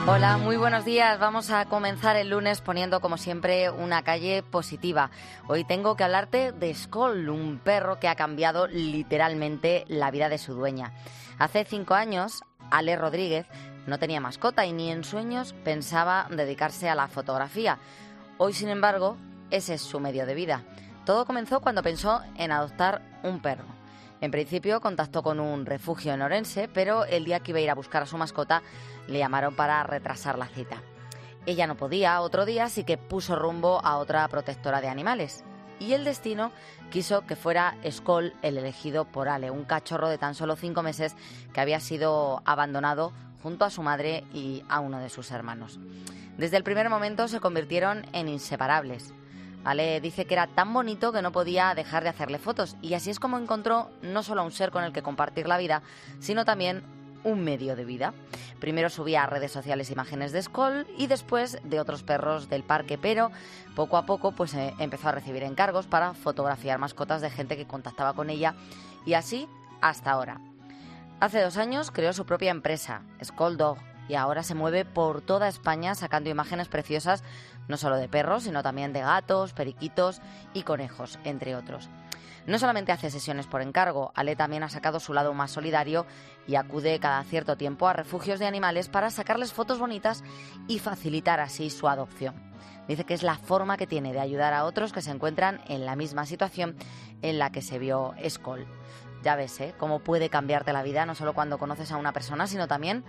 Hola, muy buenos días. Vamos a comenzar el lunes poniendo, como siempre, una calle positiva. Hoy tengo que hablarte de Skoll, un perro que ha cambiado literalmente la vida de su dueña. Hace 5 años, Ale Rodríguez no tenía mascota y ni en sueños pensaba dedicarse a la fotografía. Hoy, sin embargo, ese es su medio de vida. Todo comenzó cuando pensó en adoptar un perro. En principio contactó con un refugio en Orense, pero el día que iba a ir a buscar a su mascota le llamaron para retrasar la cita. Ella no podía otro día, así que puso rumbo a otra protectora de animales. Y el destino quiso que fuera Skoll el elegido por Ale, un cachorro de tan solo 5 meses que había sido abandonado junto a su madre y a uno de sus hermanos. Desde el primer momento se convirtieron en inseparables. Ale dice que era tan bonito que no podía dejar de hacerle fotos, y así es como encontró no solo a un ser con el que compartir la vida, sino también un medio de vida. Primero subía a redes sociales imágenes de Skoll y después de otros perros del parque, pero poco a poco empezó a recibir encargos para fotografiar mascotas de gente que contactaba con ella, y así hasta ahora. Hace 2 años creó su propia empresa, Skoll Dog, y ahora se mueve por toda España sacando imágenes preciosas no solo de perros, sino también de gatos, periquitos y conejos, entre otros. No solamente hace sesiones por encargo, Ale también ha sacado su lado más solidario y acude cada cierto tiempo a refugios de animales para sacarles fotos bonitas y facilitar así su adopción. Dice que es la forma que tiene de ayudar a otros que se encuentran en la misma situación en la que se vio Skoll. Ya ves, cómo puede cambiarte la vida, no solo cuando conoces a una persona, sino también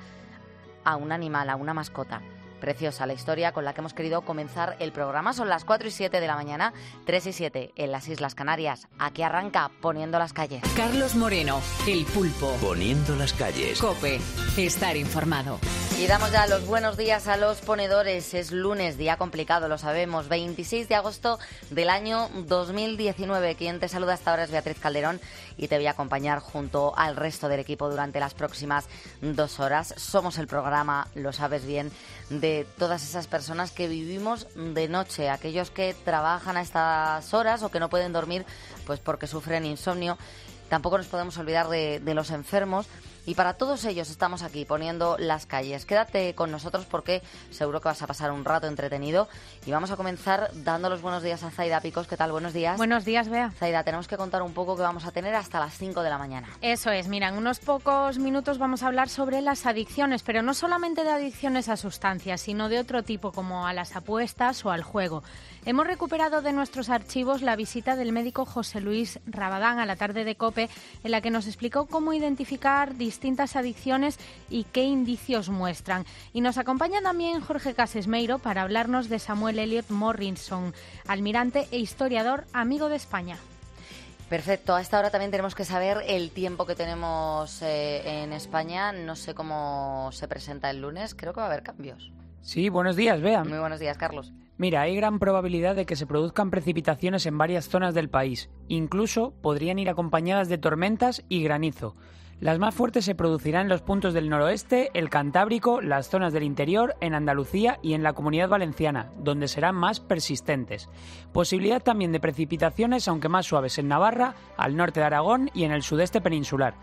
a un animal, a una mascota. Preciosa la historia con la que hemos querido comenzar el programa. Son las 4:07 de la mañana, 3:07 en las Islas Canarias. Aquí arranca Poniendo las calles. Carlos Moreno, El Pulpo. Poniendo las calles. COPE, estar informado. Y damos ya los buenos días a los ponedores. Es lunes, día complicado, lo sabemos. 26 de agosto del año 2019. Quien te saluda hasta ahora es Beatriz Calderón y te voy a acompañar junto al resto del equipo durante las próximas 2 horas. Somos el programa, lo sabes bien, de todas esas personas que vivimos de noche, aquellos que trabajan a estas horas o que no pueden dormir pues porque sufren insomnio. Tampoco nos podemos olvidar de los enfermos. Y para todos ellos estamos aquí poniendo las calles. Quédate con nosotros porque seguro que vas a pasar un rato entretenido. Y vamos a comenzar dando los buenos días a Zaida Picos. ¿Qué tal? Buenos días. Buenos días, Bea. Zaida, tenemos que contar un poco que vamos a tener hasta las 5 de la mañana. Eso es. Mira, en unos pocos minutos vamos a hablar sobre las adicciones, pero no solamente de adicciones a sustancias, sino de otro tipo, como a las apuestas o al juego. Hemos recuperado de nuestros archivos la visita del médico José Luis Rabadán a la tarde de COPE, en la que nos explicó cómo identificar distintas adicciones y qué indicios muestran. Y nos acompaña también Jorge Casesmeiro para hablarnos de Samuel Eliot Morrison, almirante e historiador, amigo de España. Perfecto, a esta hora también tenemos que saber el tiempo que tenemos en España. No sé cómo se presenta el lunes, creo que va a haber cambios. Sí, buenos días, Bea. Muy buenos días, Carlos. Mira, hay gran probabilidad de que se produzcan precipitaciones en varias zonas del país. Incluso podrían ir acompañadas de tormentas y granizo. Las más fuertes se producirán en los puntos del noroeste, el Cantábrico, las zonas del interior, en Andalucía y en la Comunidad Valenciana, donde serán más persistentes. Posibilidad también de precipitaciones, aunque más suaves, en Navarra, al norte de Aragón y en el sudeste peninsular.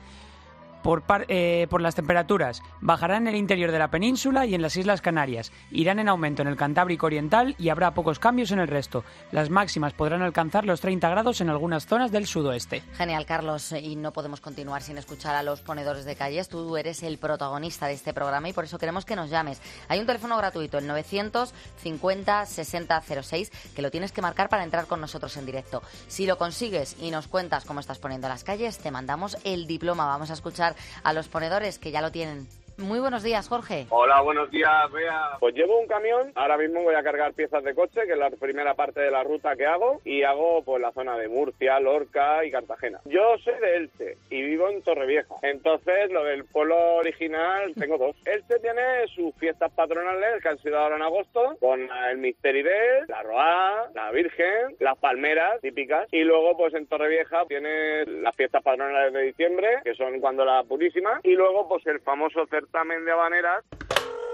Por las temperaturas, bajarán en el interior de la península y en las Islas Canarias, irán en aumento en el Cantábrico Oriental y habrá pocos cambios en el resto. Las máximas podrán alcanzar los 30 grados en algunas zonas del sudoeste. Genial, Carlos, y no podemos continuar sin escuchar a los ponedores de calles. Tú eres el protagonista de este programa y por eso queremos que nos llames. Hay un teléfono gratuito, el 950 60 06, que lo tienes que marcar para entrar con nosotros en directo. Si lo consigues y nos cuentas cómo estás poniendo las calles, te mandamos el diploma. Vamos a escuchar a los ponedores que ya lo tienen. Muy buenos días, Jorge. Hola, buenos días, Bea. Pues llevo un camión, ahora mismo voy a cargar piezas de coche, que es la primera parte de la ruta que hago, y hago pues la zona de Murcia, Lorca y Cartagena. Yo soy de Elche y vivo en Torrevieja, entonces lo del pueblo original tengo 2. Elche tiene sus fiestas patronales que han sido ahora en agosto, con el Misteride, la Roa, la Virgen, las palmeras típicas, y luego pues en Torrevieja tiene las fiestas patronales de diciembre, que son cuando la Purísima, y luego pues el famoso certamen de habaneras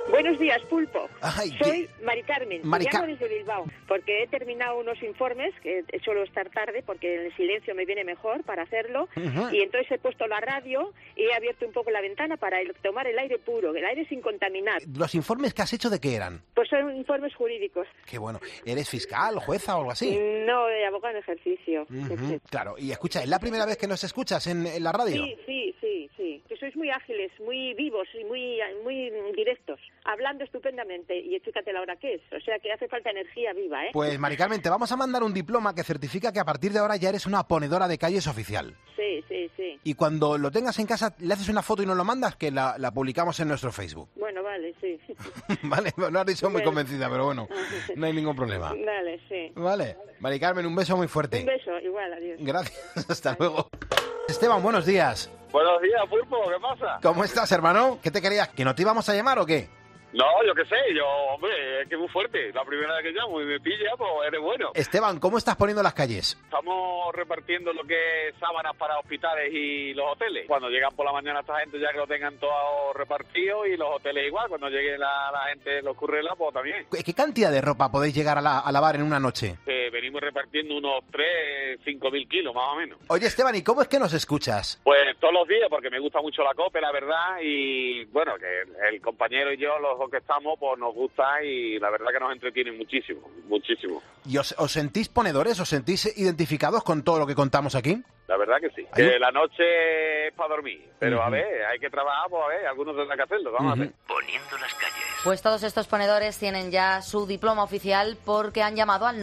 Buenos días, Pulpo. Ay, Soy Mari Carmen. Me llamo desde Bilbao porque he terminado unos informes que suelo estar tarde porque en el silencio me viene mejor para hacerlo. Y entonces he puesto la radio y he abierto un poco la ventana para tomar el aire puro, el aire sin contaminar. ¿Los informes que has hecho de qué eran? Pues son informes jurídicos. Qué bueno. ¿Eres fiscal, jueza o algo así? No, de abogado en ejercicio. Claro. Y escucha, ¿es la primera vez que nos escuchas en la radio? Sí. Que sois muy ágiles, muy vivos y muy directos, hablando estupendamente. Y fíjate la hora que es. O sea que hace falta energía viva, ¿eh? Pues, Mari Carmen, te vamos a mandar un diploma que certifica que a partir de ahora ya eres una ponedora de calles oficial. Sí. Y cuando lo tengas en casa, le haces una foto y nos lo mandas, que la publicamos en nuestro Facebook. Bueno, vale, sí. Vale, no has dicho muy convencida, pero bueno, no hay ningún problema. Vale, sí. Vale. Mari Carmen, un beso muy fuerte. Un beso, igual, adiós. Gracias, hasta luego. Esteban, buenos días. Buenos días, Pulpo, ¿qué pasa? ¿Cómo estás, hermano? ¿Qué te querías? ¿Que no te íbamos a llamar o qué? No, yo qué sé, hombre, es que es muy fuerte. La primera vez que llamo y me pilla, pues eres bueno. Esteban, ¿cómo estás poniendo las calles? Estamos repartiendo lo que es sábanas para hospitales y los hoteles. Cuando llegan por la mañana esta gente ya que lo tengan todo repartido y los hoteles igual. Cuando llegue la gente, los currelas, pues también. ¿Qué cantidad de ropa podéis llegar a lavar en una noche? Venimos repartiendo unos 5.000 kilos más o menos. Oye, Esteban, ¿y cómo es que nos escuchas? Pues todos los días, porque me gusta mucho la COPE, la verdad, y bueno, que el compañero y yo, los dos que estamos, pues nos gusta y la verdad que nos entretiene muchísimo. ¿Y os sentís ponedores? ¿Os sentís identificados con todo lo que contamos aquí? La verdad que sí. Que la noche es para dormir, pero a ver, hay que trabajar, pues a ver, algunos tendrán que hacerlo, vamos a ver. Poniendo las calles. Pues todos estos ponedores tienen ya su diploma oficial porque han llamado al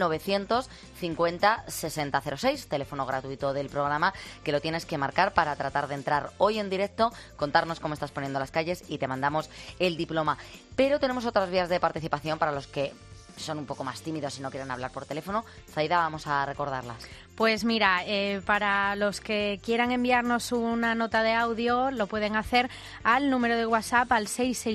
950-6006, teléfono gratuito del programa, que lo tienes que marcar para tratar de entrar hoy en directo, contarnos cómo estás poniendo las calles y te mandamos el diploma. Pero tenemos otras vías de participación para los que son un poco más tímidos y no quieren hablar por teléfono. Zaida, vamos a recordarlas. Pues mira, para los que quieran enviarnos una nota de audio, lo pueden hacer al número de WhatsApp al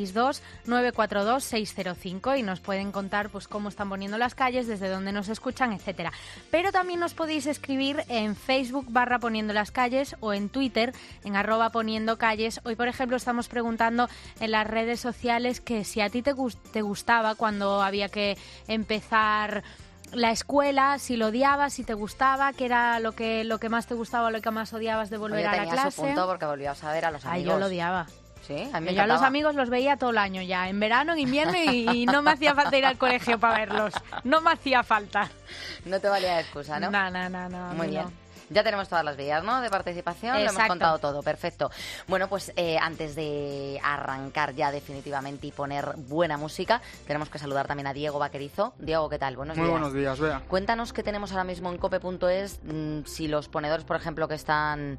662-942-605 y nos pueden contar pues cómo están poniendo las calles, desde dónde nos escuchan, etcétera. Pero también nos podéis escribir en Facebook /Poniendo las Calles o en Twitter en @PoniendoCalles. Hoy, por ejemplo, estamos preguntando en las redes sociales que si a ti te gustaba cuando había que empezar la escuela, si lo odiabas, si te gustaba, qué era lo que más te gustaba o lo que más odiabas de volver a la clase. Tenía su punto porque volvías a ver a los amigos. Ay, yo lo odiaba. Sí, a mí me yo a los encantaba. amigos los veía todo el año ya, en verano, en invierno y no me hacía falta ir al colegio para verlos. No me hacía falta. No te valía de excusa, ¿no? No. Muy bien. No. Ya tenemos todas las vías, ¿no?, de participación. Exacto. Lo hemos contado todo, perfecto. Bueno, pues antes de arrancar ya definitivamente y poner buena música, tenemos que saludar también a Diego Vaquerizo. Diego, ¿qué tal? Buenos días. Muy buenos días, Bea. Cuéntanos qué tenemos ahora mismo en cope.es, si los ponedores, por ejemplo, que están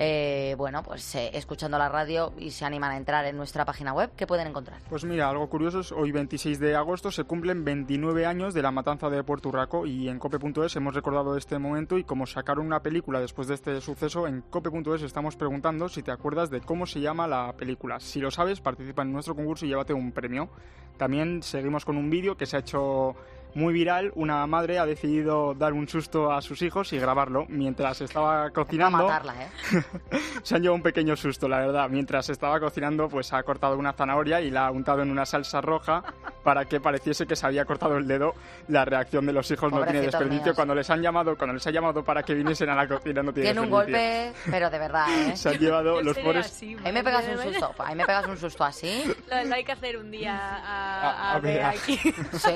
escuchando la radio y se animan a entrar en nuestra página web, ¿qué pueden encontrar? Pues mira, algo curioso es hoy 26 de agosto se cumplen 29 años de la matanza de Puerto Urraco y en cope.es hemos recordado este momento y como sacaron una película después de este suceso, en cope.es estamos preguntando si te acuerdas de cómo se llama la película. Si lo sabes, participa en nuestro concurso y llévate un premio. También seguimos con un vídeo que se ha hecho muy viral. Una madre ha decidido dar un susto a sus hijos y grabarlo mientras estaba cocinando. Para matarla, ¿eh? Se han llevado un pequeño susto, la verdad. Mientras estaba cocinando, pues ha cortado una zanahoria y la ha untado en una salsa roja para que pareciese que se había cortado el dedo. La reacción de los hijos no tiene desperdicio. Míos. Cuando les ha llamado para que viniesen a la cocina no tiene un desperdicio. golpe, pero de verdad, ¿eh? Se han llevado los pobres... Ahí me pegas un susto así. Lo hay que hacer un día a ver aquí. Sí.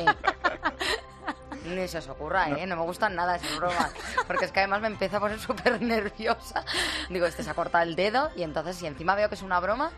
Ni se os ocurra, ¿eh? No me gustan nada esas bromas. Porque es que además me empieza a poner súper nerviosa. Digo, se ha cortado el dedo y entonces si encima veo que es una broma...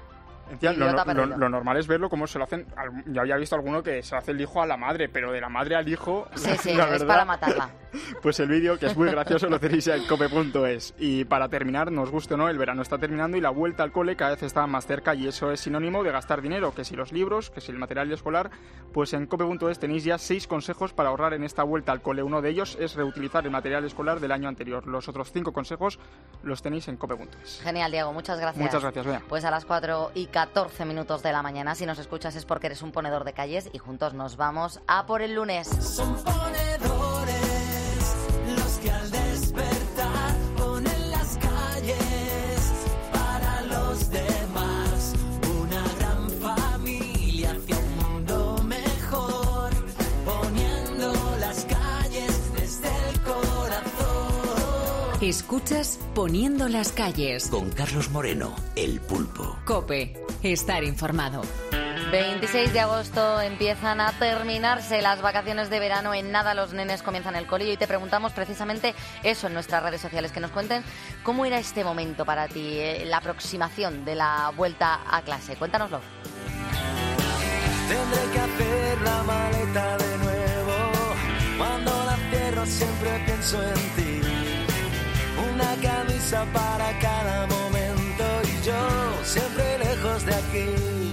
Lo normal es verlo como se lo hacen. Yo había visto alguno que se lo hace el hijo a la madre, pero de la madre al hijo. Sí, la es verdad, para matarla. Pues el vídeo, que es muy gracioso, lo tenéis en cope.es. Y para terminar, nos guste o no, el verano está terminando y la vuelta al cole cada vez está más cerca y eso es sinónimo de gastar dinero. Que si los libros, que si el material escolar, pues en cope.es tenéis ya 6 consejos para ahorrar en esta vuelta al cole. Uno de ellos es reutilizar el material escolar del año anterior. Los otros 5 consejos los tenéis en cope.es. Genial, Diego, muchas gracias. Muchas gracias, Bea. Pues a las 4:14 de la mañana, si nos escuchas es porque eres un ponedor de calles y juntos nos vamos a por el lunes. Son ponedores los que al despertar ponen las calles para los demás. Una gran familia hacia un Escuchas Poniendo las calles. Con Carlos Moreno, el pulpo. COPE. Estar informado. 26 de agosto empiezan a terminarse las vacaciones de verano. En nada los nenes comienzan el cole y te preguntamos precisamente eso en nuestras redes sociales, que nos cuenten cómo era este momento para ti, la aproximación de la vuelta a clase. Cuéntanoslo. Tendré que hacer la maleta de nuevo. Cuando la cierro siempre pienso en ti. Una camisa para cada momento y yo siempre lejos de aquí.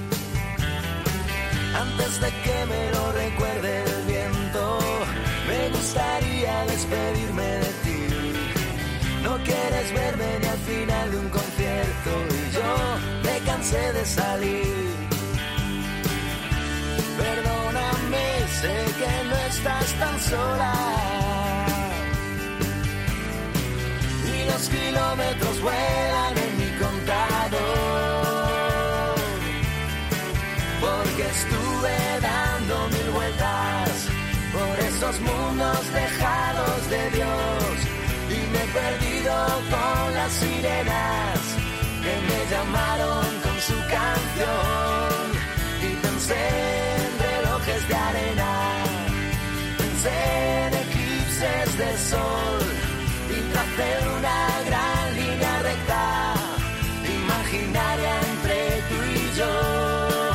Antes de que me lo recuerde el viento, me gustaría despedirme de ti. No quieres verme ni al final de un concierto y yo me cansé de salir. Perdóname, sé que no estás tan sola. Y los kilómetros vuelan en mi contador. Porque estuve dando 1000 vueltas por esos mundos lejanos de Dios y me he perdido con las sirenas que me llamaron con su canción y pensé en relojes de arena, pensé en eclipses de sol y tracé una gran línea recta imaginaria entre tú y yo.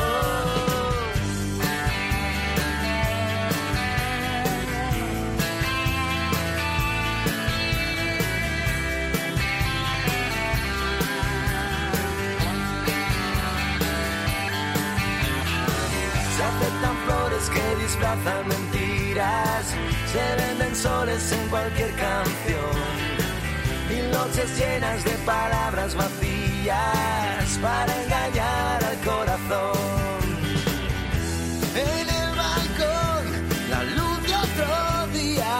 Que disfrazan mentiras, se venden soles en cualquier canción y noches llenas de palabras vacías para engañar al corazón. En el balcón, la luz de otro día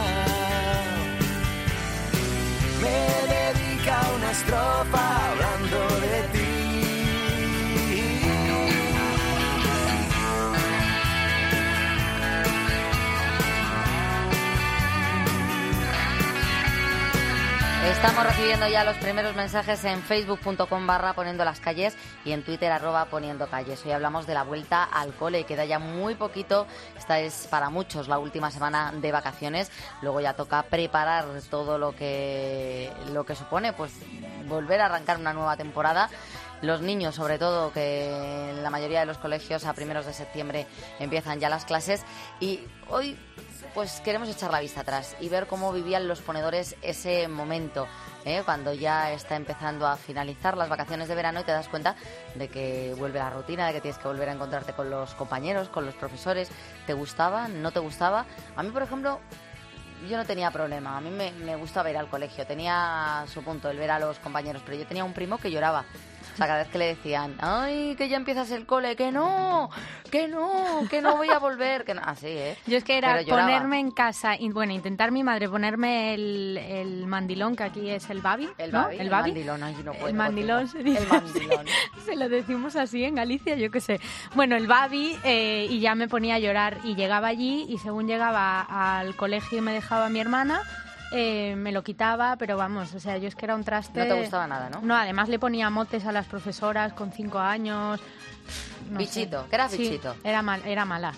me dedica una estrofa hablando de ti. Estamos recibiendo ya los primeros mensajes en facebook.com/poniendo las calles y en Twitter @poniendo calles. Hoy hablamos de la vuelta al cole, queda ya muy poquito. Esta es para muchos la última semana de vacaciones. Luego ya toca preparar todo lo que supone pues volver a arrancar una nueva temporada. Los niños, sobre todo, que en la mayoría de los colegios a primeros de septiembre empiezan ya las clases. Y hoy pues queremos echar la vista atrás y ver cómo vivían los ponedores ese momento, cuando ya está empezando a finalizar las vacaciones de verano y te das cuenta de que vuelve la rutina, de que tienes que volver a encontrarte con los compañeros, con los profesores. ¿Te gustaba? ¿No te gustaba? A mí, por ejemplo, yo no tenía problema. A mí me gustaba ir al colegio. Tenía su punto el ver a los compañeros, pero yo tenía un primo que lloraba. O sea, cada vez que le decían, ay, que ya empiezas el cole, que no voy a volver, que no. Así, Yo es que era ponerme en casa, y bueno, intentar mi madre ponerme el mandilón, que aquí es el babi, el ¿no? babi, el mandilón, ay, no puedo. El mandilón se dice. El mandilón. Se lo decimos así en Galicia, yo qué sé. Bueno, el babi, y ya me ponía a llorar, y llegaba allí, y según llegaba al colegio y me dejaba mi hermana, me lo quitaba, pero vamos, o sea, yo es que era un traste. No te gustaba nada, ¿no? No, además le ponía motes a las profesoras con 5 años. No bichito, sé. ¿Qué era bichito? Sí, era mala. Era bueno,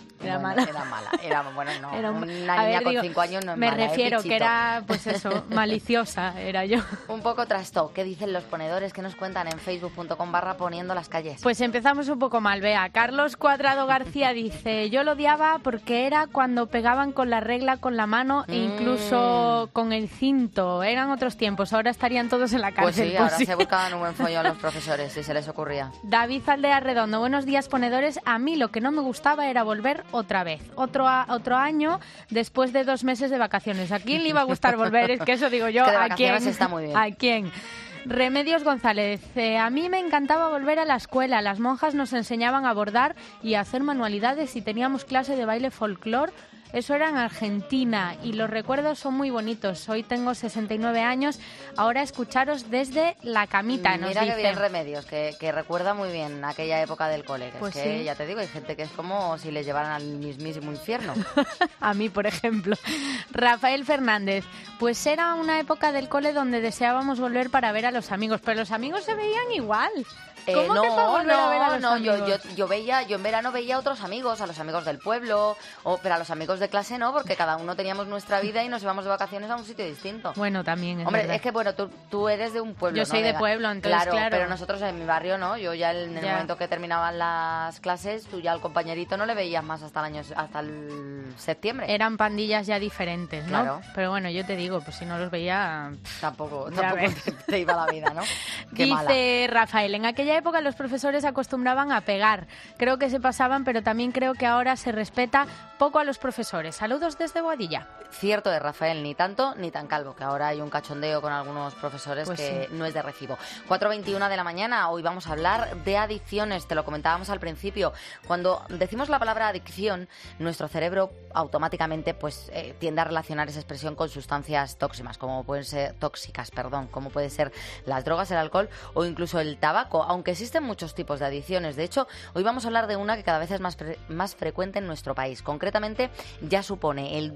no. Era una niña con 5 años no es me mala. Me refiero que era, pues eso, maliciosa era yo. Un poco trasto. ¿Qué dicen los ponedores? ¿Qué nos cuentan en facebook.com/poniendo las calles? Pues empezamos un poco mal, vea. Carlos Cuadrado García dice, yo lo odiaba porque era cuando pegaban con la regla con la mano e incluso con el cinto. Eran otros tiempos, ahora estarían todos en la cárcel. Pues sí, ahora se buscaban un buen follón los profesores, si se les ocurría. David Aldea Redondo, buenos días, ponedores. A mí lo que no me gustaba era volver otra vez. Otro año después de 2 meses de vacaciones. ¿A quién le iba a gustar volver? Es que eso digo yo. Es que de ¿A quién? está muy bien. ¿A quién? Remedios González, a mí me encantaba volver a la escuela. Las monjas nos enseñaban a bordar y a hacer manualidades y teníamos clase de baile folclore Eso era en Argentina y los recuerdos son muy bonitos. Hoy tengo 69 años, ahora escucharos desde la camita, nos Mira dice. que bien Remedios, que recuerda muy bien aquella época del cole. Pues es que sí. Ya te digo, hay gente que es como si le llevaran al mismísimo infierno. A mí, por ejemplo. Rafael Fernández, pues era una época del cole donde deseábamos volver para ver a los amigos, pero los amigos se veían igual. ¿Cómo que para volver a ver a los amigos? Yo en verano veía a otros amigos, a los amigos del pueblo, pero a los amigos de clase no, porque cada uno teníamos nuestra vida y nos íbamos de vacaciones a un sitio distinto. Bueno, también es Hombre, verdad. es que bueno, tú eres de un pueblo, Yo ¿no? soy de pueblo, entonces claro. Pero nosotros en mi barrio no, yo ya en el momento que terminaban las clases, tú ya al compañerito no le veías más hasta el septiembre. Eran pandillas ya diferentes, ¿no? Claro. Pero bueno, yo te digo, pues si no los veía... Tampoco te iba la vida, ¿no? Qué Dice mala. Rafael, en aquella época los profesores acostumbraban a pegar. Creo que se pasaban, pero también creo que ahora se respeta poco a los profesores. Saludos desde Boadilla. Cierto de Rafael, ni tanto ni tan calvo, que ahora hay un cachondeo con algunos profesores pues que sí. no es de recibo. 4:21 de la mañana, hoy vamos a hablar de adicciones, te lo comentábamos al principio. Cuando decimos la palabra adicción, nuestro cerebro automáticamente tiende a relacionar esa expresión con sustancias tóxicas, como pueden ser como pueden ser las drogas, el alcohol o incluso el tabaco, aunque existen muchos tipos de adicciones. De hecho, hoy vamos a hablar de una que cada vez es más frecuente en nuestro país. Concretamente, ya supone el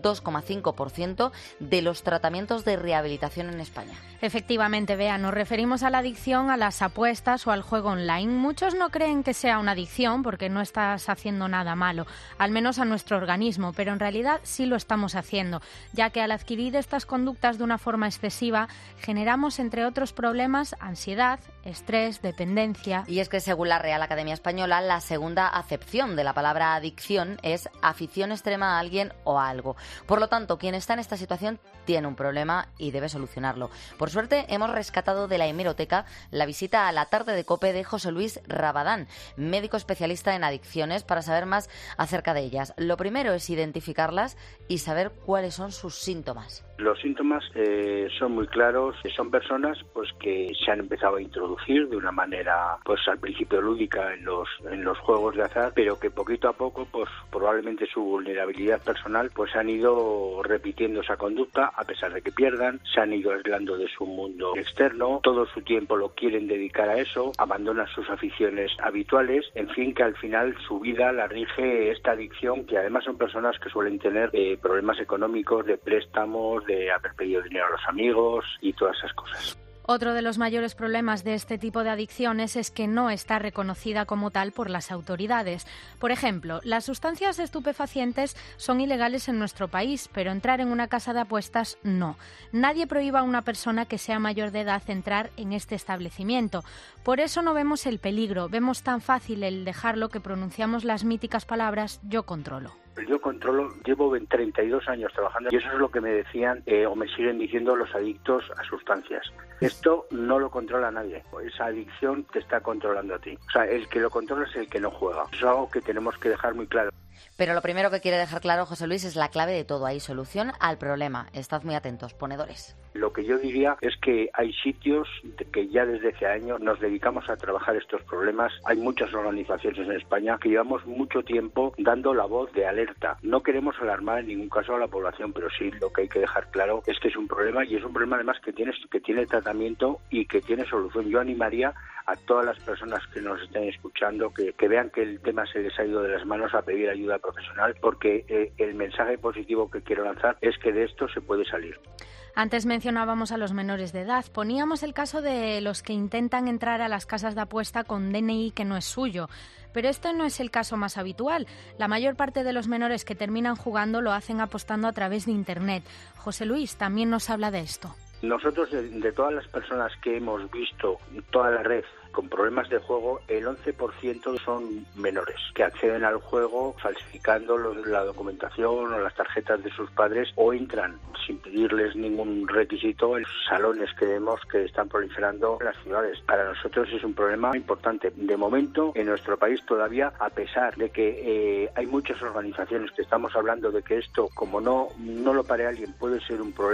2,5% de los tratamientos de rehabilitación en España. Efectivamente, Bea, nos referimos a la adicción a las apuestas o al juego online. Muchos no creen que sea una adicción porque no estás haciendo nada malo, al menos a nuestro organismo, pero en realidad sí lo estamos haciendo, ya que al adquirir estas conductas de una forma excesiva, generamos, entre otros problemas, ansiedad, estrés, dependencia. Y es que según la Real Academia Española, la segunda acepción de la palabra adicción es afición extrema a alguien o a algo. Por lo tanto, quien está en esta situación tiene un problema y debe solucionarlo. Por suerte, hemos rescatado de la hemeroteca la visita a la tarde de COPE de José Luis Rabadán, médico especialista en adicciones, para saber más acerca de ellas. Lo primero es identificarlas y saber cuáles son sus síntomas. Los síntomas son muy claros. Son personas que se han empezado a introducir de una manera al principio lúdica en los juegos de azar, pero que poquito a poco probablemente su vulnerabilidad personal han ido repitiendo esa conducta a pesar de que pierdan, se han ido aislando de su mundo externo, todo su tiempo lo quieren dedicar a eso, abandonan sus aficiones habituales, en fin, que al final su vida la rige esta adicción, que además son personas que suelen tener problemas económicos, de préstamos, de haber pedido dinero a los amigos y todas esas cosas. Otro de los mayores problemas de este tipo de adicciones es que no está reconocida como tal por las autoridades. Por ejemplo, las sustancias estupefacientes son ilegales en nuestro país, pero entrar en una casa de apuestas no. Nadie prohíba a una persona que sea mayor de edad entrar en este establecimiento. Por eso no vemos el peligro, vemos tan fácil el dejarlo que pronunciamos las míticas palabras "yo controlo". Yo controlo, llevo 32 años trabajando y eso es lo que me decían o me siguen diciendo los adictos a sustancias. Esto no lo controla nadie, esa adicción te está controlando a ti. O sea, el que lo controla es el que no juega. Eso es algo que tenemos que dejar muy claro. Pero lo primero que quiere dejar claro José Luis es la clave de todo. Hay solución al problema. Estad muy atentos, ponedores. Lo que yo diría es que hay sitios que ya desde hace años nos dedicamos a trabajar estos problemas. Hay muchas organizaciones en España que llevamos mucho tiempo dando la voz de alerta. No queremos alarmar en ningún caso a la población, pero sí lo que hay que dejar claro es que es un problema y es un problema además que tiene tratamiento y que tiene solución. Yo animaría a todas las personas que nos estén escuchando que vean que el tema se les ha ido de las manos a pedir ayuda profesional, porque el mensaje positivo que quiero lanzar es que de esto se puede salir. Antes mencionábamos a los menores de edad. Poníamos el caso de los que intentan entrar a las casas de apuesta con DNI que no es suyo. Pero este no es el caso más habitual. La mayor parte de los menores que terminan jugando lo hacen apostando a través de Internet. José Luis también nos habla de esto. Nosotros, de todas las personas que hemos visto toda la red con problemas de juego, el 11% son menores que acceden al juego falsificando la documentación o las tarjetas de sus padres o entran sin pedirles ningún requisito en salones que vemos que están proliferando en las ciudades. Para nosotros es un problema importante. De momento, en nuestro país todavía, a pesar de que hay muchas organizaciones que estamos hablando de que esto, como no lo pare alguien, puede ser un problema,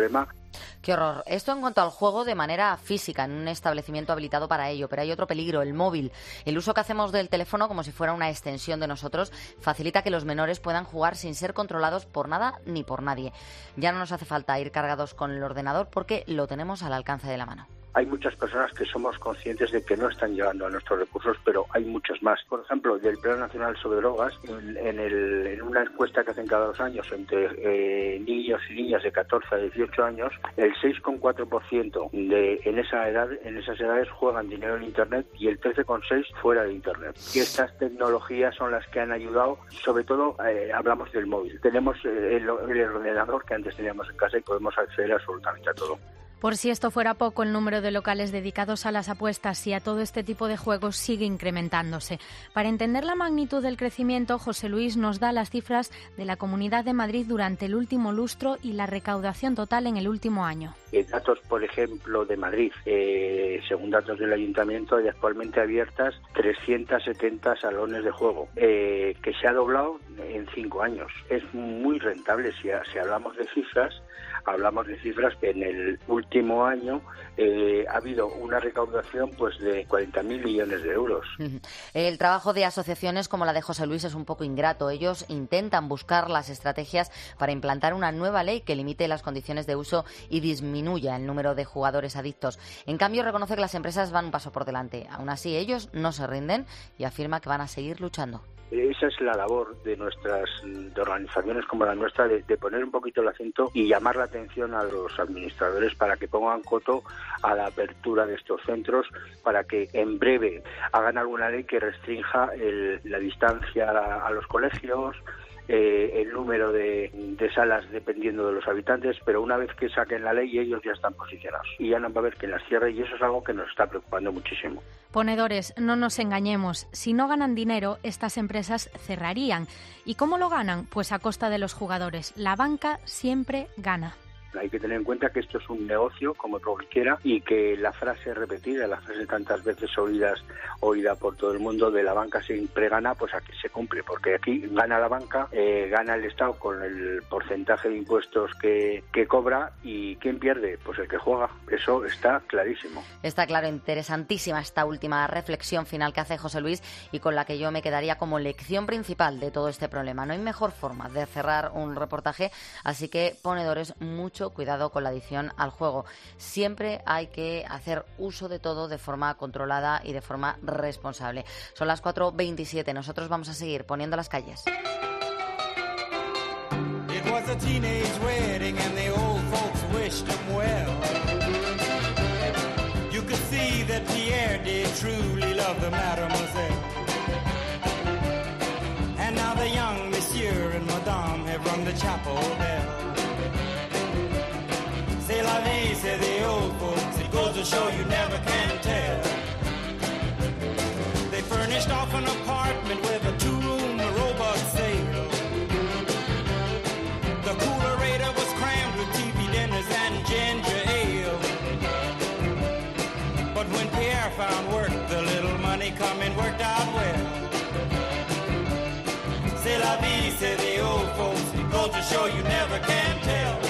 Qué horror. Esto en cuanto al juego de manera física, en un establecimiento habilitado para ello. Pero hay otro peligro, el móvil. El uso que hacemos del teléfono como si fuera una extensión de nosotros facilita que los menores puedan jugar sin ser controlados por nada ni por nadie. Ya no nos hace falta ir cargados con el ordenador porque lo tenemos al alcance de la mano. Hay muchas personas que somos conscientes de que no están llegando a nuestros recursos, pero hay muchos más. Por ejemplo, del Plan Nacional sobre Drogas, en una encuesta que hacen cada 2 años entre niños y niñas de 14 a 18 años, el 6,4% en esas edades juegan dinero en Internet y el 13,6% fuera de Internet. Y estas tecnologías son las que han ayudado, sobre todo hablamos del móvil. Tenemos el ordenador que antes teníamos en casa y podemos acceder absolutamente a todo. Por si esto fuera poco, el número de locales dedicados a las apuestas y a todo este tipo de juegos sigue incrementándose. Para entender la magnitud del crecimiento, José Luis nos da las cifras de la Comunidad de Madrid durante el último lustro y la recaudación total en el último año. Datos, por ejemplo, de Madrid. Según datos del Ayuntamiento, hay actualmente abiertas 370 salones de juego, que se ha doblado en 5 años. Es muy rentable. Si hablamos de cifras que en el último año ha habido una recaudación pues de 40.000 millones de euros. El trabajo de asociaciones como la de José Luis es un poco ingrato. Ellos intentan buscar las estrategias para implantar una nueva ley que limite las condiciones de uso y disminuya el número de jugadores adictos. En cambio, reconoce que las empresas van un paso por delante. Aún así, ellos no se rinden y afirma que van a seguir luchando. Esa es la labor de organizaciones como la nuestra, de poner un poquito el acento y llamar la atención a los administradores para que pongan coto a la apertura de estos centros, para que en breve hagan alguna ley que restrinja la distancia a los colegios, el número de salas dependiendo de los habitantes, pero una vez que saquen la ley ellos ya están posicionados y ya no va a haber quien las cierre, y eso es algo que nos está preocupando muchísimo. Ponedores, no nos engañemos, si no ganan dinero, estas empresas cerrarían. ¿Y cómo lo ganan? Pues a costa de los jugadores. La banca siempre gana. Hay que tener en cuenta que esto es un negocio como otro cualquiera, y que la frase repetida, la frase tantas veces oída por todo el mundo, de la banca siempre gana, pues aquí se cumple, porque aquí gana la banca, gana el Estado con el porcentaje de impuestos que cobra, y ¿quién pierde? Pues el que juega. Eso está clarísimo. Está claro. Interesantísima esta última reflexión final que hace José Luis, y con la que yo me quedaría como lección principal de todo este problema. No hay mejor forma de cerrar un reportaje, así que, ponedores, mucho cuidado con la adicción al juego. Siempre hay que hacer uso de todo de forma controlada y de forma responsable. Son las 4:27. Nosotros vamos a seguir poniendo las calles. It was a teenage wedding and the old folks wished him well. You could see that Pierre did truly love the mademoiselle. And now the young monsieur and madame have rung the chapel bell. C'est la vie, say the old folks, it goes to show you never can tell. They furnished off an apartment with a 2-room robot sale. The coolerator was crammed with TV dinners and ginger ale. But when Pierre found work, the little money coming worked out well. C'est la vie, say the old folks, it goes to show you never can tell.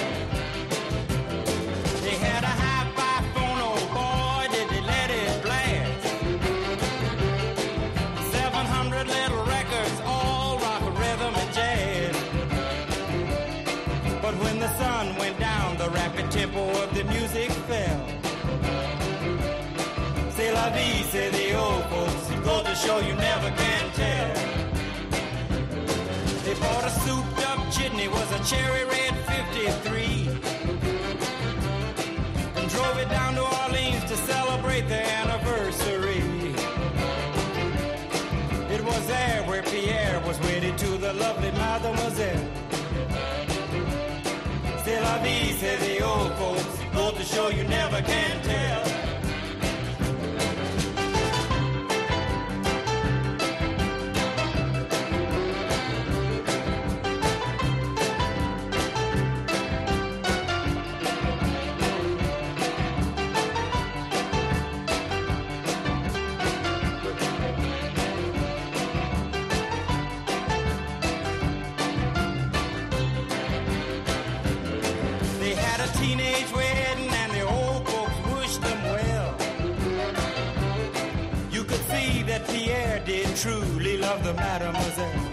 Tempo of the music fell. C'est la vie, say the old folks, it goes to show you never can tell. They bought a souped up chitney, was a cherry red 53, and drove it down to Orleans to celebrate their anniversary. It was there where Pierre was wedded to the lovely mademoiselle. C'est la vie, say the old folks, go to show you never can tell. Teenage wedding truly love the mademoiselle.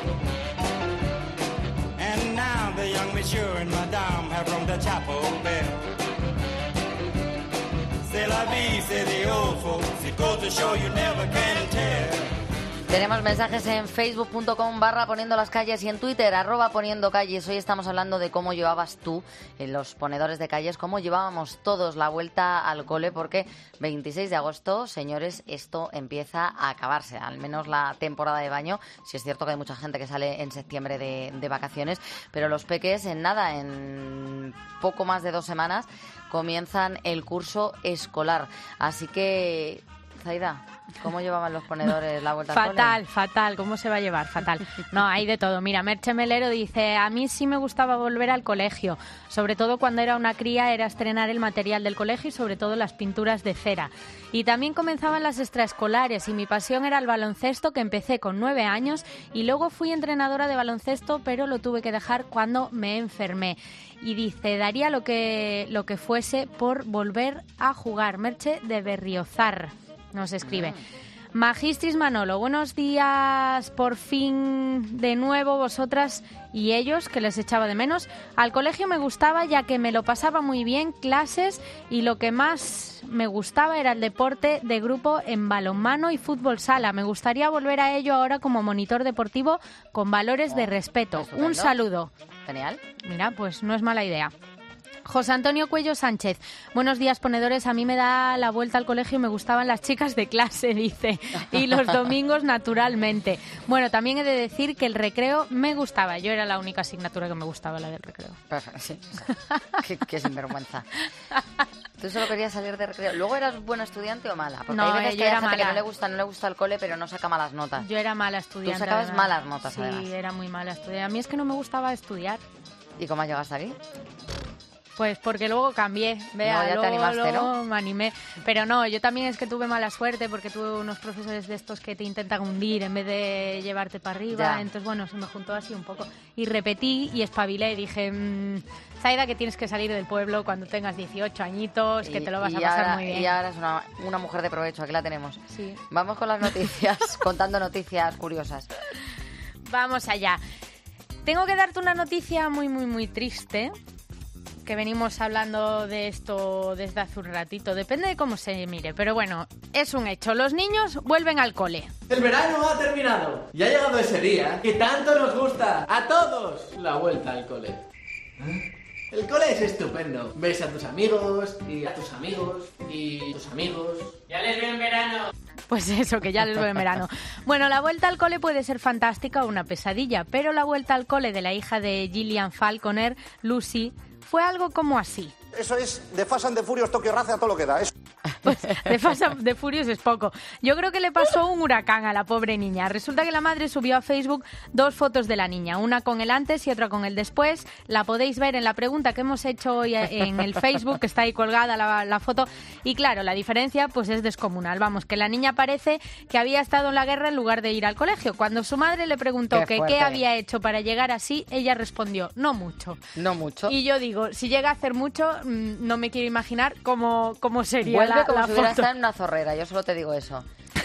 And now the young monsieur and madame have rung the chapel bell. C'est la vie, say the old folks. It goes to show you never can tell. Tenemos mensajes en facebook.com/poniendo las calles y en Twitter @poniendo calles. Hoy estamos hablando de cómo llevabas tú, en los ponedores de calles, cómo llevábamos todos la vuelta al cole, porque 26 de agosto, señores, esto empieza a acabarse, al menos la temporada de baño. Sí es cierto que hay mucha gente que sale en septiembre de vacaciones, pero los peques en poco más de 2 semanas comienzan el curso escolar. Así que, Zaida, ¿cómo llevaban los ponedores la vuelta al cole? Fatal. ¿Cómo se va a llevar? Fatal. No, hay de todo. Mira, Merche Melero dice, a mí sí me gustaba volver al colegio. Sobre todo cuando era una cría, era estrenar el material del colegio y sobre todo las pinturas de cera. Y también comenzaban las extraescolares y mi pasión era el baloncesto, que empecé con 9 años y luego fui entrenadora de baloncesto, pero lo tuve que dejar cuando me enfermé. Y dice, daría lo que fuese por volver a jugar. Merche de Berriozar nos escribe. Magistris Manolo, buenos días, por fin de nuevo vosotras y ellos, que les echaba de menos. Al colegio me gustaba ya que me lo pasaba muy bien, clases, y lo que más me gustaba era el deporte de grupo en balonmano y fútbol sala. Me gustaría volver a ello ahora como monitor deportivo con valores de respeto. Un saludo. Genial. Mira, pues no es mala idea. José Antonio Cuello Sánchez, buenos días, ponedores. A mí me da la vuelta al colegio y me gustaban las chicas de clase, dice, y los domingos naturalmente. Bueno, también he de decir que el recreo me gustaba. Yo era la única asignatura que me gustaba, la del recreo. Sí, qué sinvergüenza. ¿Tú solo querías salir de recreo? ¿Luego eras buena estudiante o mala? Porque no, hay veces que yo hay era gente mala. que no le gusta el cole, pero no saca malas notas. Yo era mala estudiante. Tú sacabas malas notas, sí, además. Sí, era muy mala estudiante. A mí es que no me gustaba estudiar. ¿Y cómo has llegado hasta aquí? Pues porque luego cambié, ya te animaste, ¿no? Me animé. Pero no, yo también es que tuve mala suerte porque tuve unos profesores de estos que te intentan hundir en vez de llevarte para arriba. Ya. Entonces, bueno, se me juntó así un poco. Y repetí y espabilé y dije, Zaida, que tienes que salir del pueblo cuando tengas 18 añitos, que te lo vas a pasar muy bien. Y ahora es una mujer de provecho, aquí la tenemos. Sí. Vamos con las noticias, contando noticias curiosas. Vamos allá. Tengo que darte una noticia muy, muy, muy triste, que venimos hablando de esto desde hace un ratito, depende de cómo se mire, pero bueno, es un hecho, los niños vuelven al cole. El verano ha terminado y ha llegado ese día que tanto nos gusta a todos, la vuelta al cole. El cole es estupendo, ves a tus amigos y a tus amigos y tus amigos. Ya les veo en verano. Pues eso, que ya les veo en verano. Bueno, la vuelta al cole puede ser fantástica o una pesadilla, pero la vuelta al cole de la hija de Gillian Falconer, Lucy, fue algo como así. Eso es de Fast and the Furious, Tokio Race a todo lo que da. Pues de Fast and the Furious es poco. Yo creo que le pasó un huracán a la pobre niña. Resulta que la madre subió a Facebook 2 fotos de la niña, una con el antes y otra con el después. La podéis ver en la pregunta que hemos hecho hoy en el Facebook, que está ahí colgada la foto. Y claro, la diferencia pues es descomunal. Vamos, que la niña parece que había estado en la guerra en lugar de ir al colegio. Cuando su madre le preguntó qué había hecho para llegar así, ella respondió, no mucho. No mucho. Y yo digo, si llega a hacer mucho, no me quiero imaginar cómo sería vuelve como la si hubiera foto. estado en una zorrera, yo solo te digo eso.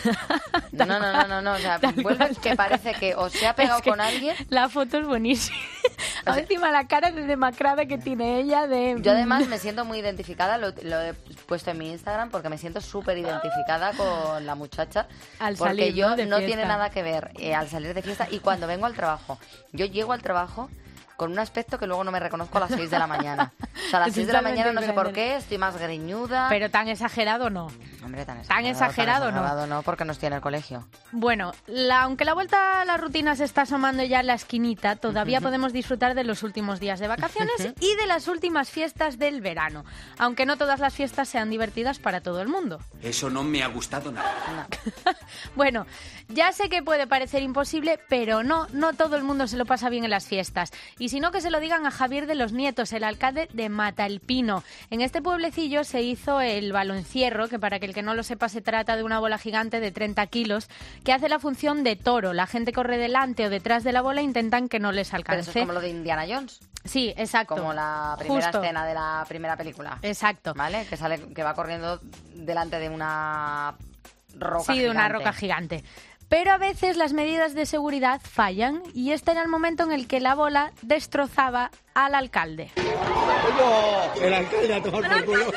No, o sea, vuelve que parece que o se ha pegado con alguien. La foto es buenísima. Encima la cara de demacrada que tiene ella de... Yo además me siento muy identificada, lo he puesto en mi Instagram porque me siento súper identificada con la muchacha. Al porque salir, yo de no fiesta. tiene nada que ver al salir de fiesta y cuando vengo al trabajo. Yo llego al trabajo con un aspecto que luego no me reconozco a las 6 de la mañana. O sea, a las 6 de la mañana no sé por qué, estoy más greñuda. Pero tan exagerado no. Hombre, tan exagerado no, porque no estoy en el colegio. Bueno, aunque la vuelta a la rutina se está asomando ya en la esquinita, todavía podemos disfrutar de los últimos días de vacaciones y de las últimas fiestas del verano. Aunque no todas las fiestas sean divertidas para todo el mundo. Eso no me ha gustado nada. Bueno, ya sé que puede parecer imposible, pero no todo el mundo se lo pasa bien en las fiestas. Y si no, que se lo digan a Javier de los Nietos, el alcalde de Matalpino. En este pueblecillo se hizo el baloncierro, que para que el que no lo sepa se trata de una bola gigante de 30 kilos que hace la función de toro. La gente corre delante o detrás de la bola e intentan que no les alcance. Pero eso es como lo de Indiana Jones. Sí, exacto. Como la primera escena de la primera película. Exacto. ¿Vale? Que va corriendo delante de una roca gigante. Sí, de una roca gigante. Pero a veces las medidas de seguridad fallan y este era el momento en el que la bola destrozaba al alcalde. El alcalde a tomar por culo.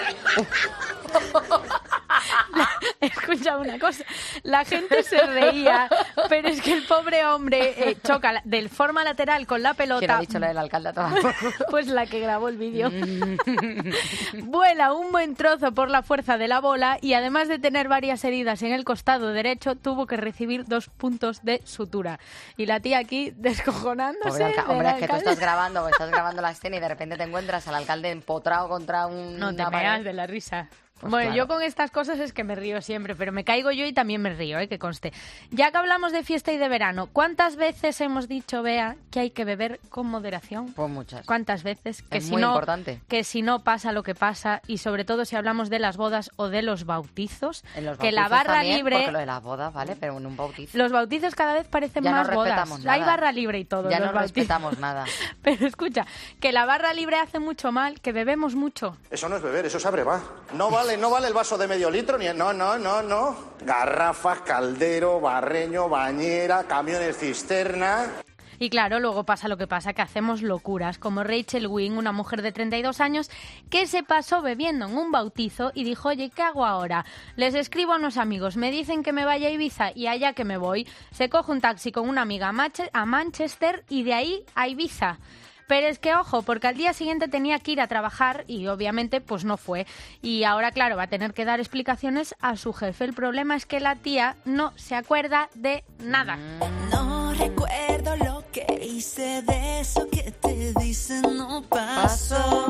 Escucha una cosa, la gente se reía, pero es que el pobre hombre choca de forma lateral con la pelota. ¿Quién ha dicho la del alcalde a tomar por culo? Pues la que grabó el vídeo. Vuela un buen trozo por la fuerza de la bola y además de tener varias heridas en el costado derecho, tuvo que recibir 2 puntos de sutura. Y la tía aquí descojonándose. Hombre, es que tú estás grabando la escena y de repente te encuentras al alcalde empotrado contra un... No te meas de la risa. Pues bueno, claro. Yo con estas cosas es que me río siempre, pero me caigo yo y también me río, que conste. Ya que hablamos de fiesta y de verano, ¿cuántas veces hemos dicho, Bea, que hay que beber con moderación? Pues muchas. ¿Cuántas veces? Que es si muy no, importante. Que si no pasa lo que pasa, y sobre todo si hablamos de las bodas o de los bautizos, en los que bautizos la barra también, libre... porque lo de las bodas, ¿vale? Pero en un bautizo... Los bautizos cada vez parecen ya más no bodas. Nada. Hay barra libre y todo. Ya los no bautizos. respetamos nada. Pero escucha, que la barra libre hace mucho mal, que bebemos mucho. Eso no es beber, eso es abreva. No vale el vaso de medio litro ni... No. Garrafas, caldero, barreño, bañera, camiones cisterna... Y claro, luego pasa lo que pasa, que hacemos locuras, como Rachel Wing, una mujer de 32 años, que se pasó bebiendo en un bautizo y dijo, oye, ¿qué hago ahora? Les escribo a unos amigos, me dicen que me vaya a Ibiza y allá que me voy. Se coge un taxi con una amiga a Manchester y de ahí a Ibiza. Pero es que, ojo, porque al día siguiente tenía que ir a trabajar y obviamente pues no fue. Y ahora, claro, va a tener que dar explicaciones a su jefe. El problema es que la tía no se acuerda de nada. No recuerdo lo que hice, de eso que te dicen no pasó.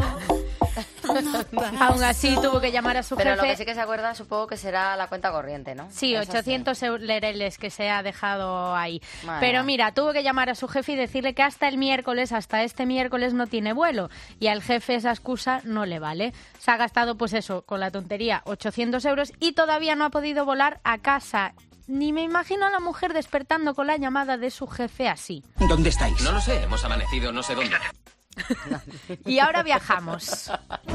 Aún así tuvo que llamar a su jefe. Pero lo que sí que se acuerda supongo que será la cuenta corriente, ¿no? Sí, 800 lereles que se ha dejado ahí. Bueno. Pero mira, tuvo que llamar a su jefe y decirle que hasta este miércoles no tiene vuelo. Y al jefe esa excusa no le vale. Se ha gastado, pues eso, con la tontería, 800 euros y todavía no ha podido volar a casa. Ni me imagino a la mujer despertando con la llamada de su jefe así. ¿Dónde estáis? No lo sé, hemos amanecido no sé dónde. Y ahora viajamos.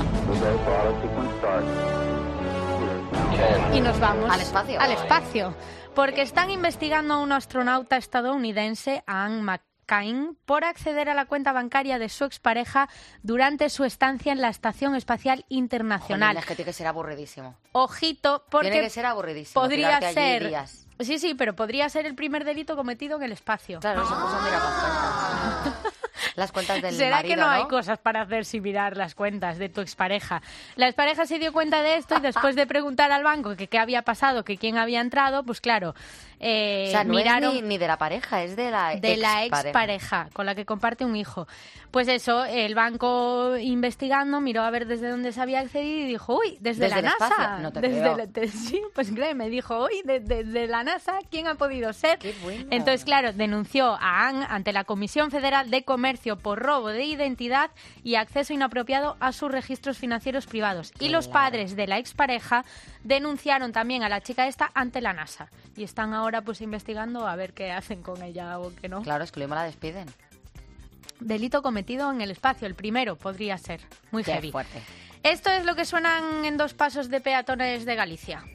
Y nos vamos al espacio. Al espacio. Porque están investigando a un astronauta estadounidense, Anne McCain, por acceder a la cuenta bancaria de su expareja durante su estancia en la Estación Espacial Internacional. Joder, es que tiene que ser aburridísimo. Ojito, porque tiene que ser aburridísimo. Podría ser. Días. Sí, pero podría ser el primer delito cometido en el espacio. Claro, se puso a mirar las cuentas del ¿Será marido, que no hay cosas para hacer sin mirar las cuentas de tu expareja? La expareja se dio cuenta de esto y después de preguntar al banco que qué había pasado, que quién había entrado, pues claro, o sea, no miraron... es ni de la pareja, es de la expareja, con la que comparte un hijo. Pues eso, el banco investigando miró a ver desde dónde se había accedido y dijo, uy, desde la NASA. Espacio. No te creo. Sí, pues créeme, dijo, uy, desde la NASA, ¿quién ha podido ser? Qué bueno. Entonces, claro, denunció a Anne ante la Comisión Federal de Comercio por robo de identidad y acceso inapropiado a sus registros financieros privados. Y los padres de la expareja denunciaron también a la chica esta ante la NASA. Y están ahora pues investigando a ver qué hacen con ella o qué no. Claro, es que luego la despiden. Delito cometido en el espacio, el primero podría ser. Muy Qué heavy. Fuerte. Esto es lo que suenan en 2 pasos de peatones de Galicia.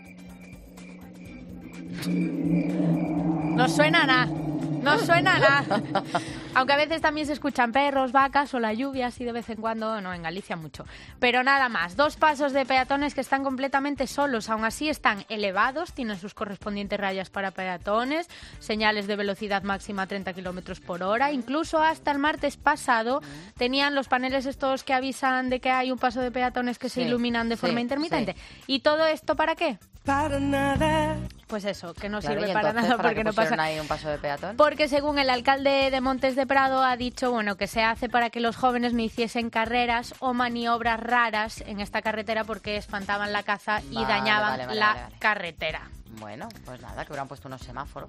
No suena nada. No suena nada. Aunque a veces también se escuchan perros, vacas o la lluvia, así de vez en cuando. No, en Galicia mucho. Pero nada más. 2 pasos de peatones que están completamente solos. Aún así están elevados, tienen sus correspondientes rayas para peatones, señales de velocidad máxima a 30 kilómetros por hora. Incluso hasta el martes pasado tenían los paneles estos que avisan de que hay un paso de peatones que se iluminan de forma intermitente. ¿Y todo esto para qué? Para nada. Pues eso, que no Claro, sirve ¿y para entonces, nada para porque qué no pasa pusieron ahí un paso de peatón? Porque según el alcalde de Montes de Prado ha dicho, bueno, que se hace para que los jóvenes no hiciesen carreras o maniobras raras en esta carretera porque espantaban la caza y dañaban la carretera. Bueno, pues nada, que hubieran puesto unos semáforos.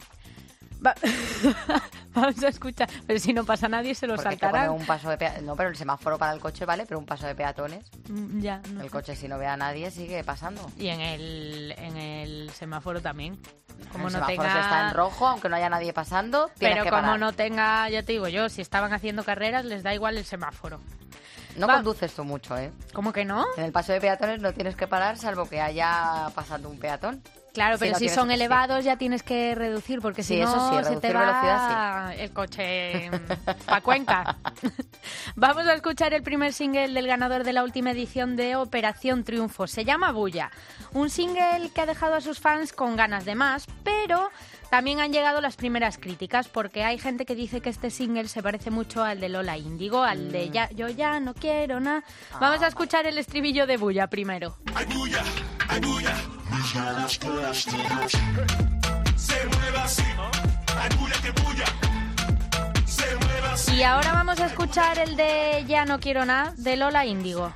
Vamos a escuchar, pero si no pasa nadie se lo saltarán. Un paso de no, pero el semáforo para el coche vale, pero un paso de peatones. Ya. No el coche si no ve a nadie sigue pasando. Y en el semáforo también. Como no tenga... si está en rojo, aunque no haya nadie pasando, tienes pero que como parar. No tenga, ya te digo yo, si estaban haciendo carreras les da igual el semáforo. No conduces tú mucho, ¿eh? ¿Cómo que no? En el paso de peatones no tienes que parar salvo que haya pasando un peatón. Claro, pero si son elevados ya tienes que reducir, porque si no se te va el coche pa' Cuenca. Vamos a escuchar el primer single del ganador de la última edición de Operación Triunfo. Se llama Bulla. Un single que ha dejado a sus fans con ganas de más, pero también han llegado las primeras críticas, porque hay gente que dice que este single se parece mucho al de Lola Índigo, al de Yo ya no quiero nada. Vamos a escuchar el estribillo de Bulla primero. Ay, bulla, mis ganas que las tiras. Se mueve así, ay, bulla que bulla. Se mueve así. Y ahora vamos a escuchar el de Ya no quiero nada, de Lola Índigo.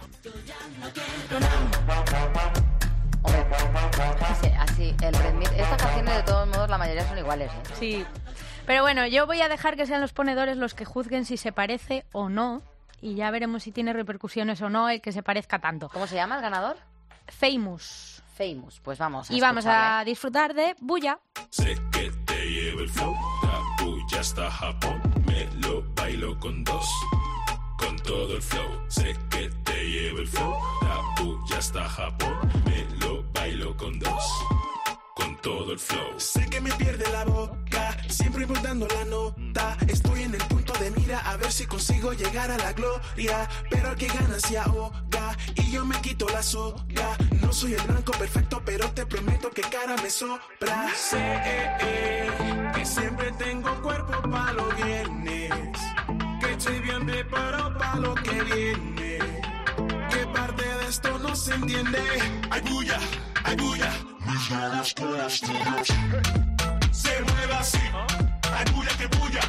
Así, el ritmo. Estas canciones de todos modos la mayoría son iguales, ¿eh? Sí. Pero bueno, yo voy a dejar que sean los ponedores los que juzguen si se parece o no, y ya veremos si tiene repercusiones o no el que se parezca tanto. ¿Cómo se llama el ganador? Famous. Pues vamos a y vamos a disfrutar de Bulla. Sé que te llevo el flow, la bulla hasta Japón, me lo bailo con dos, con todo el flow. Sé que te llevo el flow, la bulla hasta Japón, me lo bailo con dos, con todo el flow. Sé que me pierde la boca, siempre voy dando la nota. Estoy en el punto de mira a ver si consigo llegar a la gloria. Pero el que gana se ahoga y yo me quito la soga. No soy el blanco perfecto, pero te prometo que cara me sopla. Sé que siempre tengo cuerpo pa' los viernes, que estoy bien preparado pa' lo que viene. Que parte de esto no se entiende. Ay, bulla, mis ganas que las tiras. Se mueve así, ay, bulla que bulla.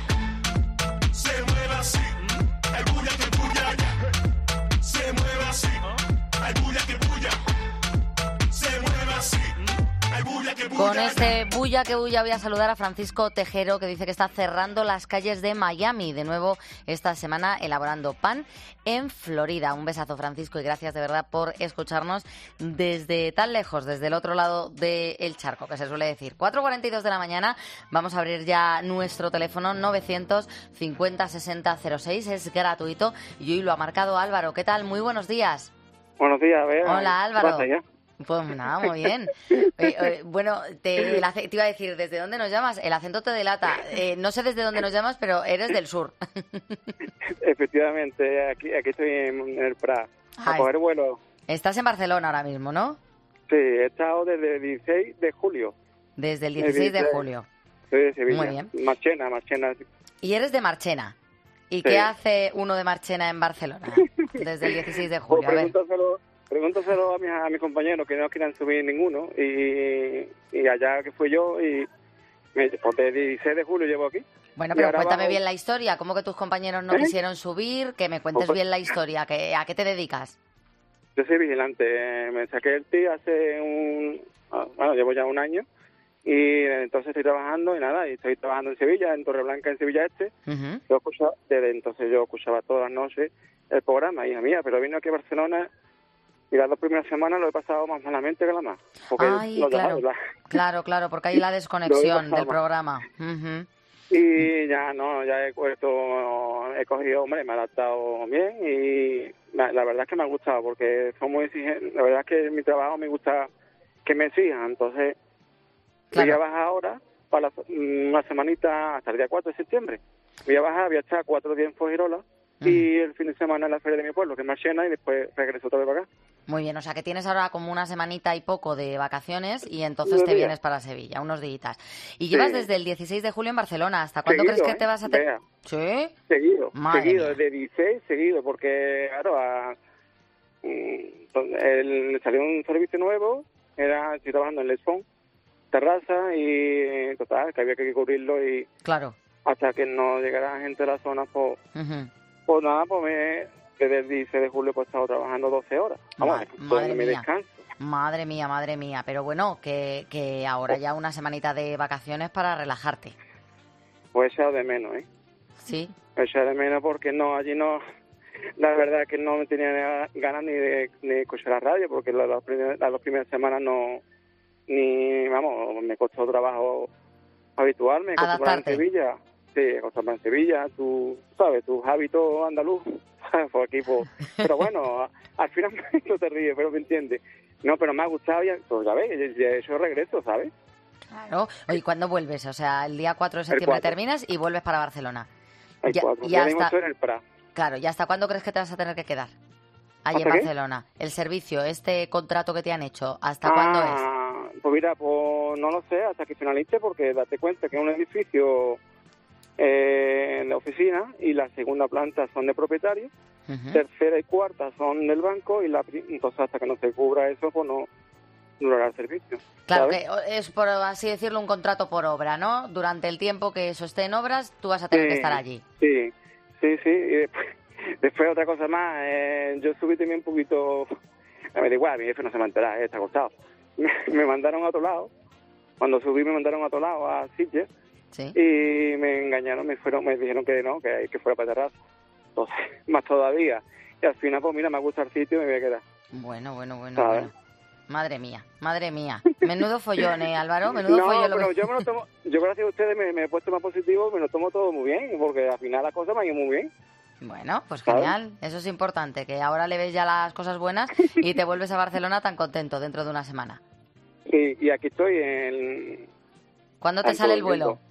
Se mueve así, ay, bulla que bulla. Se mueve así, ay, bulla que bulla. Se mueve así, ay, bulla que bulla. Con este bulla que bulla voy a saludar a Francisco Tejero, que dice que está cerrando las calles de Miami de nuevo esta semana elaborando pan en Florida. Un besazo, Francisco, y gracias de verdad por escucharnos desde tan lejos, desde el otro lado del charco, que se suele decir. 4:42 de la mañana, vamos a abrir ya nuestro teléfono 950 60 06, es gratuito y hoy lo ha marcado Álvaro. ¿Qué tal? Muy buenos días. Buenos días, Bea. Hola, Álvaro. ¿Qué pasa ya? Pues nada, muy bien. Bueno, te iba a decir, ¿desde dónde nos llamas? El acento te delata. No sé desde dónde nos llamas, pero eres del sur. Efectivamente, aquí estoy en el Prat, a coger vuelo. Estás en Barcelona ahora mismo, ¿no? Sí, he estado desde el 16 de julio. Desde el 16 de julio. Soy de Sevilla. Muy bien. Marchena. Y eres de Marchena. ¿Y sí. qué hace uno de Marchena en Barcelona desde el 16 de julio? Pues pregúntaselo a mis compañeros, que no quieran subir ninguno. Y allá que fui yo, y pues desde el 16 de julio llevo aquí. Bueno, pero cuéntame bien la historia. ¿Cómo que tus compañeros no quisieron subir? Que me cuentes bien la historia. ¿A qué te dedicas? Yo soy vigilante. Me saqué el TI llevo ya un año. Y entonces estoy trabajando y estoy trabajando en Sevilla, en Torreblanca, en Sevilla Este. Desde entonces yo escuchaba todas las noches el programa, hija mía, pero vino aquí a Barcelona y las 2 primeras semanas lo he pasado más malamente que la más. Ay, claro, porque hay la desconexión del programa. Y ya he cogido, hombre, me he adaptado bien y la verdad es que me ha gustado porque son muy exigentes. La verdad es que en mi trabajo me gusta que me exijan, entonces voy a bajar ahora para una semanita hasta el día 4 de septiembre. Voy a estar 4 días en Fuengirola y el fin de semana en la feria de mi pueblo, que es Marchena, y después regreso otra vez para acá. Muy bien, o sea que tienes ahora como una semanita y poco de vacaciones y entonces te vienes para Sevilla, unos días. Y llevas desde el 16 de julio en Barcelona. ¿Hasta cuándo crees que te vas a tener? ¿Sí? Seguido, desde 16 seguido, porque claro, salió un servicio nuevo, estoy trabajando en Lesbos, terraza, y total, que había que cubrirlo y claro, hasta que no llegara gente de la zona, pues desde el 16 de julio he estado trabajando 12 horas. Madre mía. Descanso. Madre mía. Pero bueno, que ahora ya una semanita de vacaciones para relajarte. Pues echado de menos, ¿eh? Sí. Echado de menos porque allí no... La verdad es que no me tenía ganas ni de escuchar la radio, porque las 2 primeras semanas me costó trabajo habituarme, acostumbrarme en Sevilla. Sí, acostumbrarme en Sevilla, tú sabes, tus hábitos andaluz, ¿sabes? Por aquí, pero bueno, al final no te ríes, pero me entiendes. No, pero me ha gustado, pues ya ves, eso regreso, ¿sabes? Claro. Oye, ¿cuándo vuelves? O sea, el día 4 de septiembre terminas y vuelves para Barcelona. El 4, ya mismo estoy en el Prat. Claro, ¿y hasta cuándo crees que te vas a tener que quedar? Allí en Barcelona. El servicio, este contrato que te han hecho, ¿hasta cuándo es? Pues mira, pues no lo sé, hasta que finalice, porque date cuenta que es un edificio en la oficina y la segunda planta son de propietarios, tercera y cuarta son del banco y entonces hasta que no se cubra eso, pues no durará el servicio. Claro, ¿sabes? que es, por así decirlo, un contrato por obra, ¿no? Durante el tiempo que eso esté en obras, tú vas a tener que estar allí. Sí. Y después otra cosa más, yo subí también un poquito, me da igual, mi jefe no se me enterará, está acostado. Me mandaron a otro lado, cuando subí me mandaron a otro lado, a Sitges, y me engañaron, me dijeron que no, que fuera para terraza. Entonces, más todavía. Y al final, pues mira, me gusta el sitio y me voy a quedar. Bueno. Madre mía. Menudo follón, Álvaro, menudo follón. No, pero yo me lo tomo, yo gracias a ustedes me he puesto más positivo, me lo tomo todo muy bien, porque al final la cosa me ha ido muy bien. Bueno, pues genial, eso es importante, que ahora le ves ya las cosas buenas y te vuelves a Barcelona tan contento dentro de una semana. Sí, y aquí estoy en... ¿Cuándo te sale el vuelo?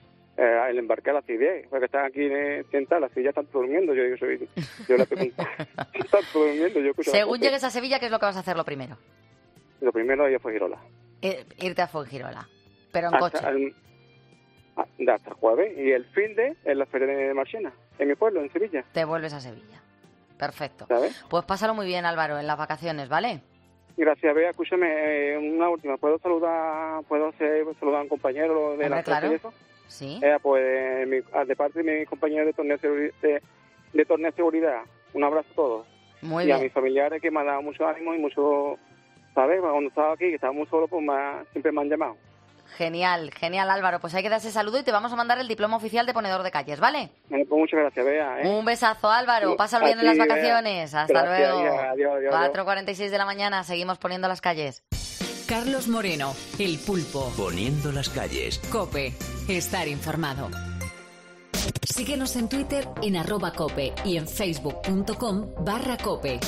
El embarque a las 6:10, porque están aquí sentadas, las sillas están durmiendo, yo le pregunto, están durmiendo, yo escucho. Según llegues a Sevilla, ¿qué es lo que vas a hacer lo primero? Lo primero es a Fuengirola. Irte a Fuengirola, pero en coche. Hasta el jueves, y el fin de en la feria de Marchena, en mi pueblo, en Sevilla. Te vuelves a Sevilla. Perfecto. ¿Sabes? Pues pásalo muy bien, Álvaro, en las vacaciones, ¿vale? Gracias, Bea. Escúchame, una última. ¿Puedo saludar a un compañero de la clase y eso? Sí. Pues de parte de mis compañeros de torneo de seguridad. Un abrazo a todos. Muy y bien. A mis familiares que me han dado mucho ánimo y mucho, ¿sabes? Cuando estaba aquí, que estaba muy solo, pues siempre me han llamado. Genial, Álvaro. Pues hay que dar ese saludo y te vamos a mandar el diploma oficial de ponedor de calles, ¿vale? Pues muchas gracias, Bea. Un besazo, Álvaro. Pásalo bien en las vacaciones. Bea. Hasta Gracias, luego. Adiós. 4:46 de la mañana, seguimos poniendo las calles. Carlos Moreno, El Pulpo. Poniendo las calles. COPE. Estar informado. Síguenos en Twitter en @cope y en facebook.com/cope.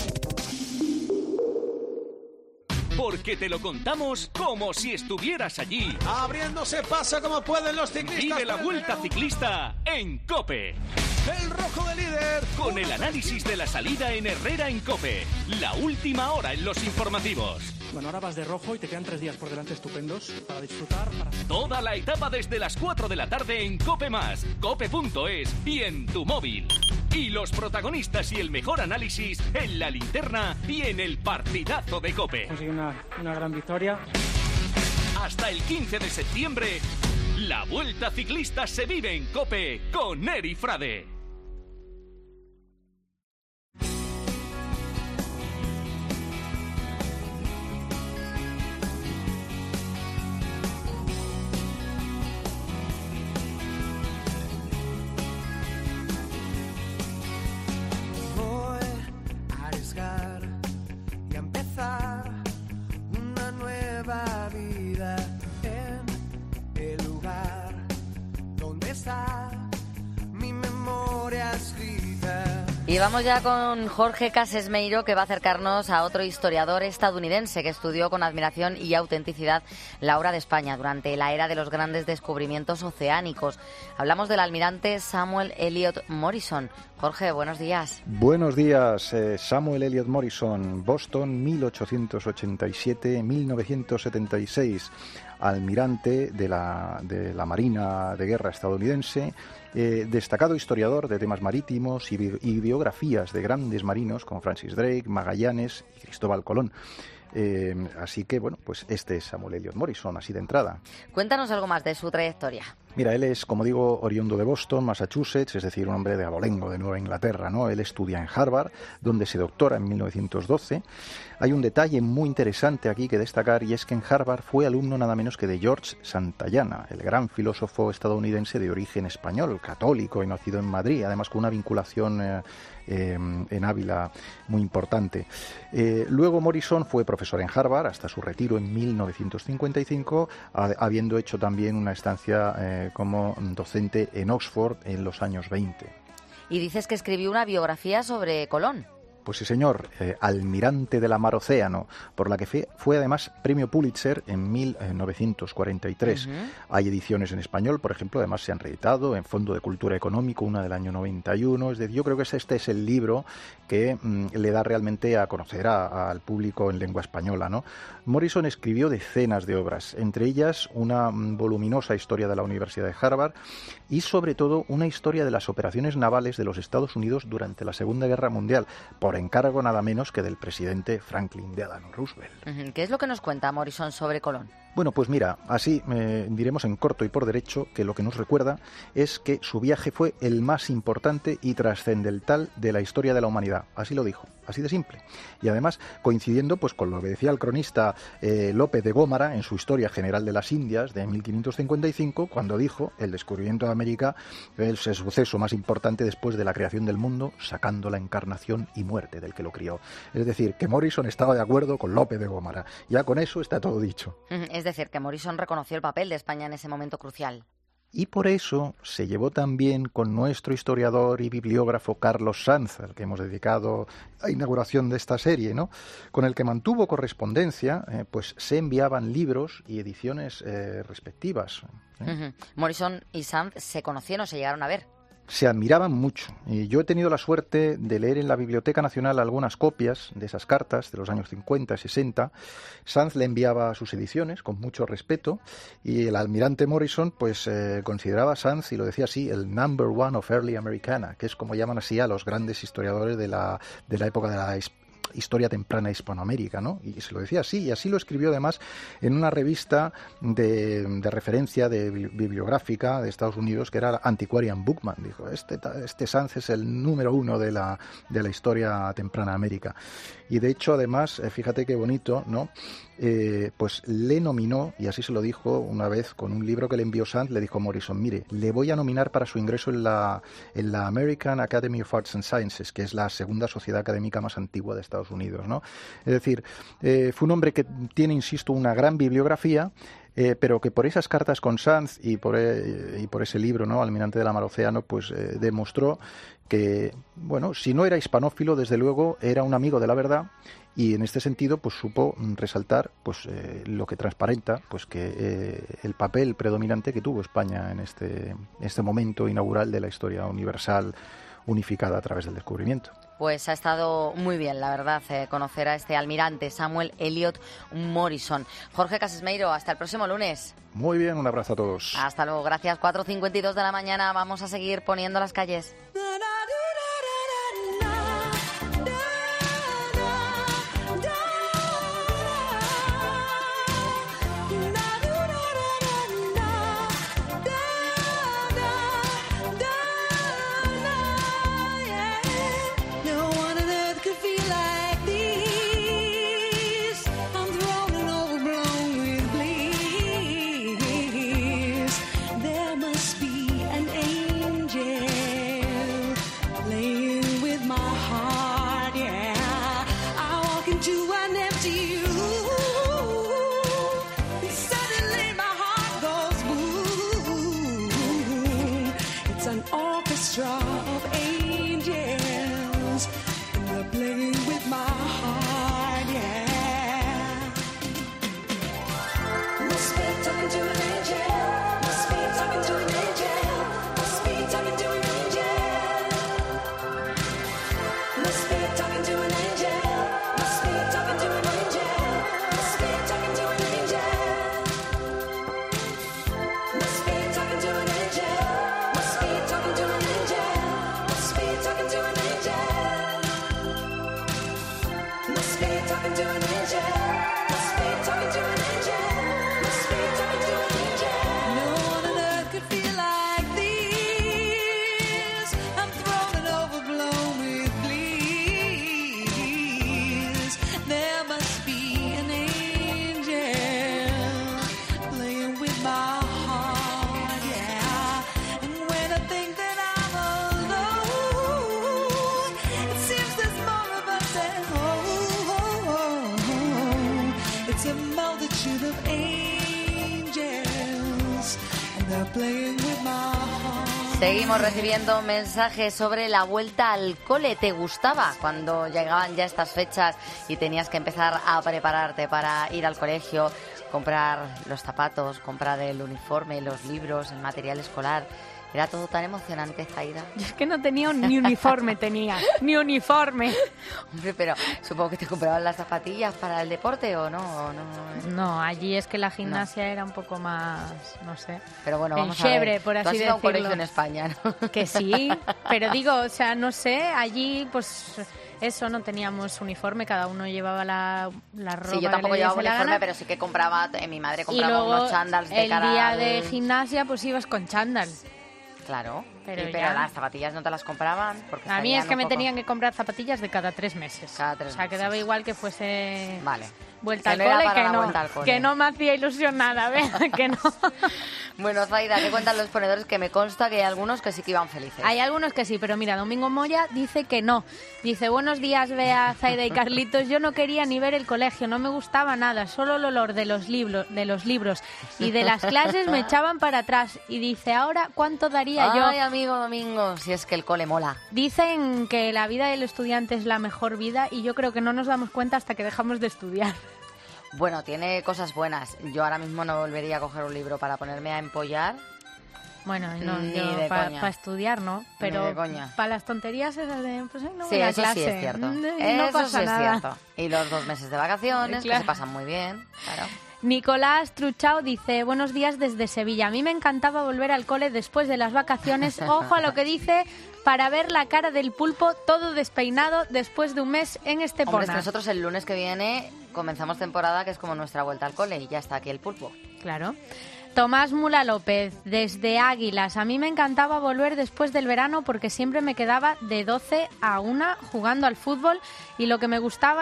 Porque te lo contamos como si estuvieras allí. Abriéndose paso como pueden los ciclistas. Vive la Vuelta Ciclista en COPE. El rojo de líder. Con el análisis de la salida en Herrera en COPE. La última hora en los informativos. Bueno, ahora vas de rojo y te quedan 3 días por delante estupendos para disfrutar. Toda la etapa desde las 4 de la tarde en COPE+, cope.es y en tu móvil. Y los protagonistas y el mejor análisis en la linterna y en el partidazo de COPE. Consigue una gran victoria. Hasta el 15 de septiembre, la Vuelta Ciclista se vive en COPE con Eri Frade. Una nueva vida en el lugar donde está mi memoria escrita. Y vamos ya con Jorge Casesmeiro, que va a acercarnos a otro historiador estadounidense que estudió con admiración y autenticidad la obra de España durante la era de los grandes descubrimientos oceánicos. Hablamos del almirante Samuel Eliot Morison. Jorge, buenos días. Buenos días. Samuel Eliot Morison, Boston, 1887-1976. Almirante de la Marina de Guerra estadounidense, destacado historiador de temas marítimos y biografías de grandes marinos como Francis Drake, Magallanes y Cristóbal Colón. Así que, bueno, pues este es Samuel Eliot Morison, así de entrada. Cuéntanos algo más de su trayectoria. Mira, él es, como digo, oriundo de Boston, Massachusetts, es decir, un hombre de abolengo de Nueva Inglaterra, ¿no? Él estudia en Harvard, donde se doctora en 1912. Hay un detalle muy interesante aquí que destacar, y es que en Harvard fue alumno nada menos que de George Santayana, el gran filósofo estadounidense de origen español, católico y nacido en Madrid, además con una vinculación en Ávila muy importante. Luego Morison fue profesor en Harvard hasta su retiro en 1955, habiendo hecho también una estancia como docente en Oxford en los años 20. Y dices que escribió una biografía sobre Colón. Pues sí, señor, Almirante de la Mar Océano, por la que fue además premio Pulitzer en 1943. Uh-huh. Hay ediciones en español, por ejemplo, además se han reeditado en Fondo de Cultura Económico, una del año 91. Es decir, yo creo que este es el libro que le da realmente a conocer al público en lengua española, ¿no? Morrison escribió decenas de obras, entre ellas una voluminosa historia de la Universidad de Harvard y sobre todo una historia de las operaciones navales de los Estados Unidos durante la Segunda Guerra Mundial, por encargo nada menos que del presidente Franklin Delano Roosevelt. ¿Qué es lo que nos cuenta Morrison sobre Colón? Bueno, pues mira, así diremos en corto y por derecho que lo que nos recuerda es que su viaje fue el más importante y trascendental de la historia de la humanidad. Así lo dijo, así de simple. Y además, coincidiendo pues con lo que decía el cronista Lope de Gómara en su Historia General de las Indias de 1555, cuando dijo: el descubrimiento de América es el suceso más importante después de la creación del mundo, sacando la encarnación y muerte del que lo crió. Es decir, que Morrison estaba de acuerdo con Lope de Gómara. Ya con eso está todo dicho. Es decir, que Morrison reconoció el papel de España en ese momento crucial. Y por eso se llevó también con nuestro historiador y bibliógrafo Carlos Sanz, al que hemos dedicado la inauguración de esta serie, ¿no? Con el que mantuvo correspondencia, pues se enviaban libros y ediciones respectivas. Uh-huh. Morrison y Sanz se conocieron, se llegaron a ver. Se admiraban mucho. Y yo he tenido la suerte de leer en la Biblioteca Nacional algunas copias de esas cartas de los años 50 y 60. Sanz le enviaba sus ediciones con mucho respeto y el almirante Morrison pues consideraba a Sanz, y lo decía así, el number one of early Americana, que es como llaman así a los grandes historiadores de la época de la historia temprana de Hispanoamérica, ¿no? Y se lo decía así, y así lo escribió además en una revista de referencia bibliográfica de Estados Unidos, que era Antiquarian Bookman. Dijo, este Sanz es el número uno de la historia temprana de América. Y de hecho, además, fíjate qué bonito, ¿no? Pues le nominó, y así se lo dijo una vez con un libro que le envió Sanz, le dijo Morrison: mire, le voy a nominar para su ingreso en la American Academy of Arts and Sciences, que es la segunda sociedad académica más antigua de Estados Unidos, ¿no? Es decir, fue un hombre que tiene, insisto, una gran bibliografía, pero que por esas cartas con Sanz y por ese libro, ¿no?, Almirante de la Mar Océano, pues demostró que, bueno, si no era hispanófilo, desde luego era un amigo de la verdad, y en este sentido pues supo resaltar pues lo que transparenta pues que el papel predominante que tuvo España en este momento inaugural de la historia universal unificada a través del descubrimiento. Pues ha estado muy bien, la verdad, conocer a este almirante Samuel Eliot Morrison. Jorge Casesmeiro, hasta el próximo lunes. Muy bien, un abrazo a todos. Hasta luego, gracias. 4:52 de la mañana, vamos a seguir poniendo las calles. Playing with my heart. Seguimos recibiendo mensajes sobre la vuelta al cole. ¿Te gustaba cuando llegaban ya estas fechas y tenías que empezar a prepararte para ir al colegio, comprar los zapatos, comprar el uniforme, los libros, el material escolar? Era todo tan emocionante, Zaida. Yo es que no tenía ni uniforme, ni uniforme. Hombre, pero supongo que te compraban las zapatillas para el deporte, ¿o no? No, allí es que la gimnasia era un poco más, no sé. Pero bueno, vamos a ver. Por así decirlo. Tú has ido a un colegio en España, ¿no? Que sí, pero digo, o sea, no sé, allí pues... Eso, no teníamos uniforme, cada uno llevaba la ropa. Sí, yo tampoco llevaba uniforme, pero sí que compraba, mi madre compraba unos chándals de cara. El día de gimnasia pues ibas con chándal. Claro, pero las zapatillas no te las compraban. Porque a mí es que me tenían que comprar zapatillas de cada 3 meses. Cada 3 meses. O sea, que daba igual que fuese vuelta al cole, que no me hacía ilusión nada, ¿ves? Que no. Bueno, Zaida, ¿qué cuentan los ponedores? Que me consta que hay algunos que sí que iban felices. Hay algunos que sí, pero mira, Domingo Moya dice que no. Dice, buenos días, Bea, Zaida y Carlitos. Yo no quería ni ver el colegio, no me gustaba nada, solo el olor de los libros y de las clases me echaban para atrás. Y dice, ahora, ¿cuánto daría yo? Ay, amigo Domingo, si es que el cole mola. Dicen que la vida del estudiante es la mejor vida y yo creo que no nos damos cuenta hasta que dejamos de estudiar. Bueno, tiene cosas buenas. Yo ahora mismo no volvería a coger un libro para ponerme a empollar. Bueno, no, yo para estudiar no, pero para las tonterías esas de pues no voy a clase. Sí es cierto. No pasa nada. Es cierto. Y los 2 meses de vacaciones, que se pasan muy bien, claro. Nicolás Truchao dice, buenos días desde Sevilla. A mí me encantaba volver al cole después de las vacaciones. Ojo a lo que dice, para ver la cara del pulpo todo despeinado después de un mes en Estepona. Hombre, es que nosotros el lunes que viene comenzamos temporada, que es como nuestra vuelta al cole, y ya está aquí el pulpo. Claro. Tomás Mula López, desde Águilas. A mí me encantaba volver después del verano porque siempre me quedaba de 12 a 1 jugando al fútbol y lo que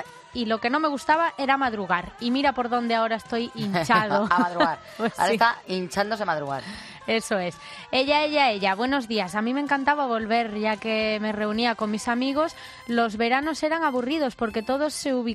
no me gustaba era madrugar. Y mira por dónde ahora estoy hinchado. A madrugar. Pues ahora sí. Está hinchándose a madrugar. Eso es. Ella. Buenos días. A mí me encantaba volver, ya que me reunía con mis amigos. Los veranos eran aburridos porque todos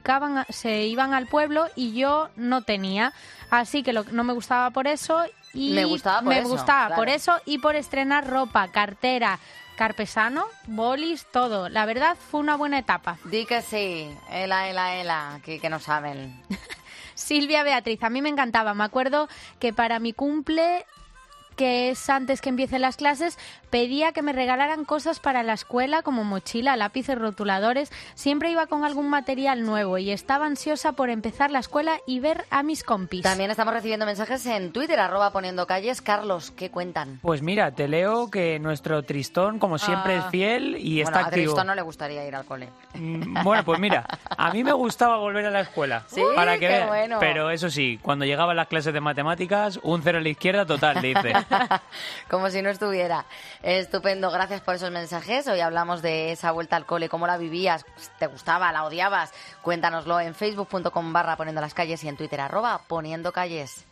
se iban al pueblo y yo no tenía. Así que no me gustaba por eso. Y me gustaba por eso y por estrenar ropa, cartera, carpesano, bolis, todo. La verdad fue una buena etapa. Di que sí. Ela, que no saben. Silvia Beatriz, a mí me encantaba. Me acuerdo que para mi cumple, que es antes que empiecen las clases, pedía que me regalaran cosas para la escuela como mochila, lápices, rotuladores. Siempre iba con algún material nuevo y estaba ansiosa por empezar la escuela y ver a mis compis. También estamos recibiendo mensajes en Twitter, @poniendocalles. Carlos, ¿qué cuentan? Pues mira, te leo que nuestro Tristón, como siempre, es fiel y está activo. A Tristón no le gustaría ir al cole. Bueno, pues mira, a mí me gustaba volver a la escuela. Sí, para que veas. Bueno. Pero eso sí, cuando llegaban las clases de matemáticas, un 0 a la izquierda total, dice. Como si no estuviera. Estupendo, gracias por esos mensajes. Hoy hablamos de esa vuelta al cole, cómo la vivías, te gustaba, la odiabas. Cuéntanoslo en facebook.com/poniendolascalles y en Twitter @poniendocalles.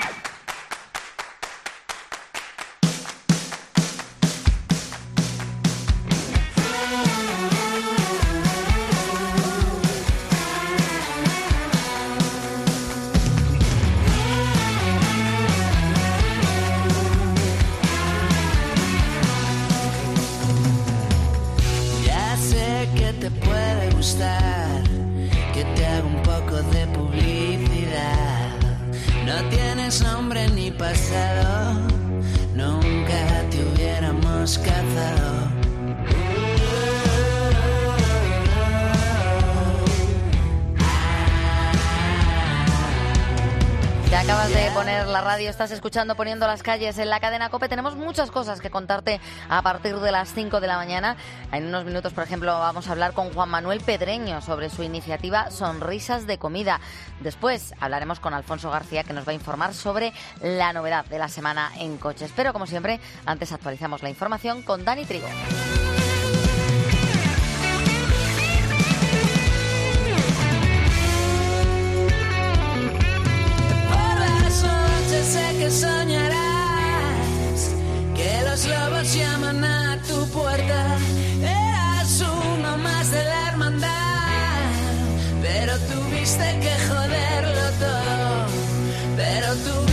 Que te haga un poco de publicidad. No tienes nombre ni pasado, nunca te hubiéramos cazado. Te acabas de poner la radio, estás escuchando Poniendo las Calles en la cadena COPE. Tenemos muchas cosas que contarte a partir de las 5 de la mañana. En unos minutos, por ejemplo, vamos a hablar con Juan Manuel Pedreño sobre su iniciativa Sonrisas de Comida. Después hablaremos con Alfonso García, que nos va a informar sobre la novedad de la semana en coches. Pero, como siempre, antes actualizamos la información con Dani Trigo. Sé que soñarás que los lobos llaman a tu puerta. Eras uno más de la hermandad, pero tuviste que joderlo todo. Pero tú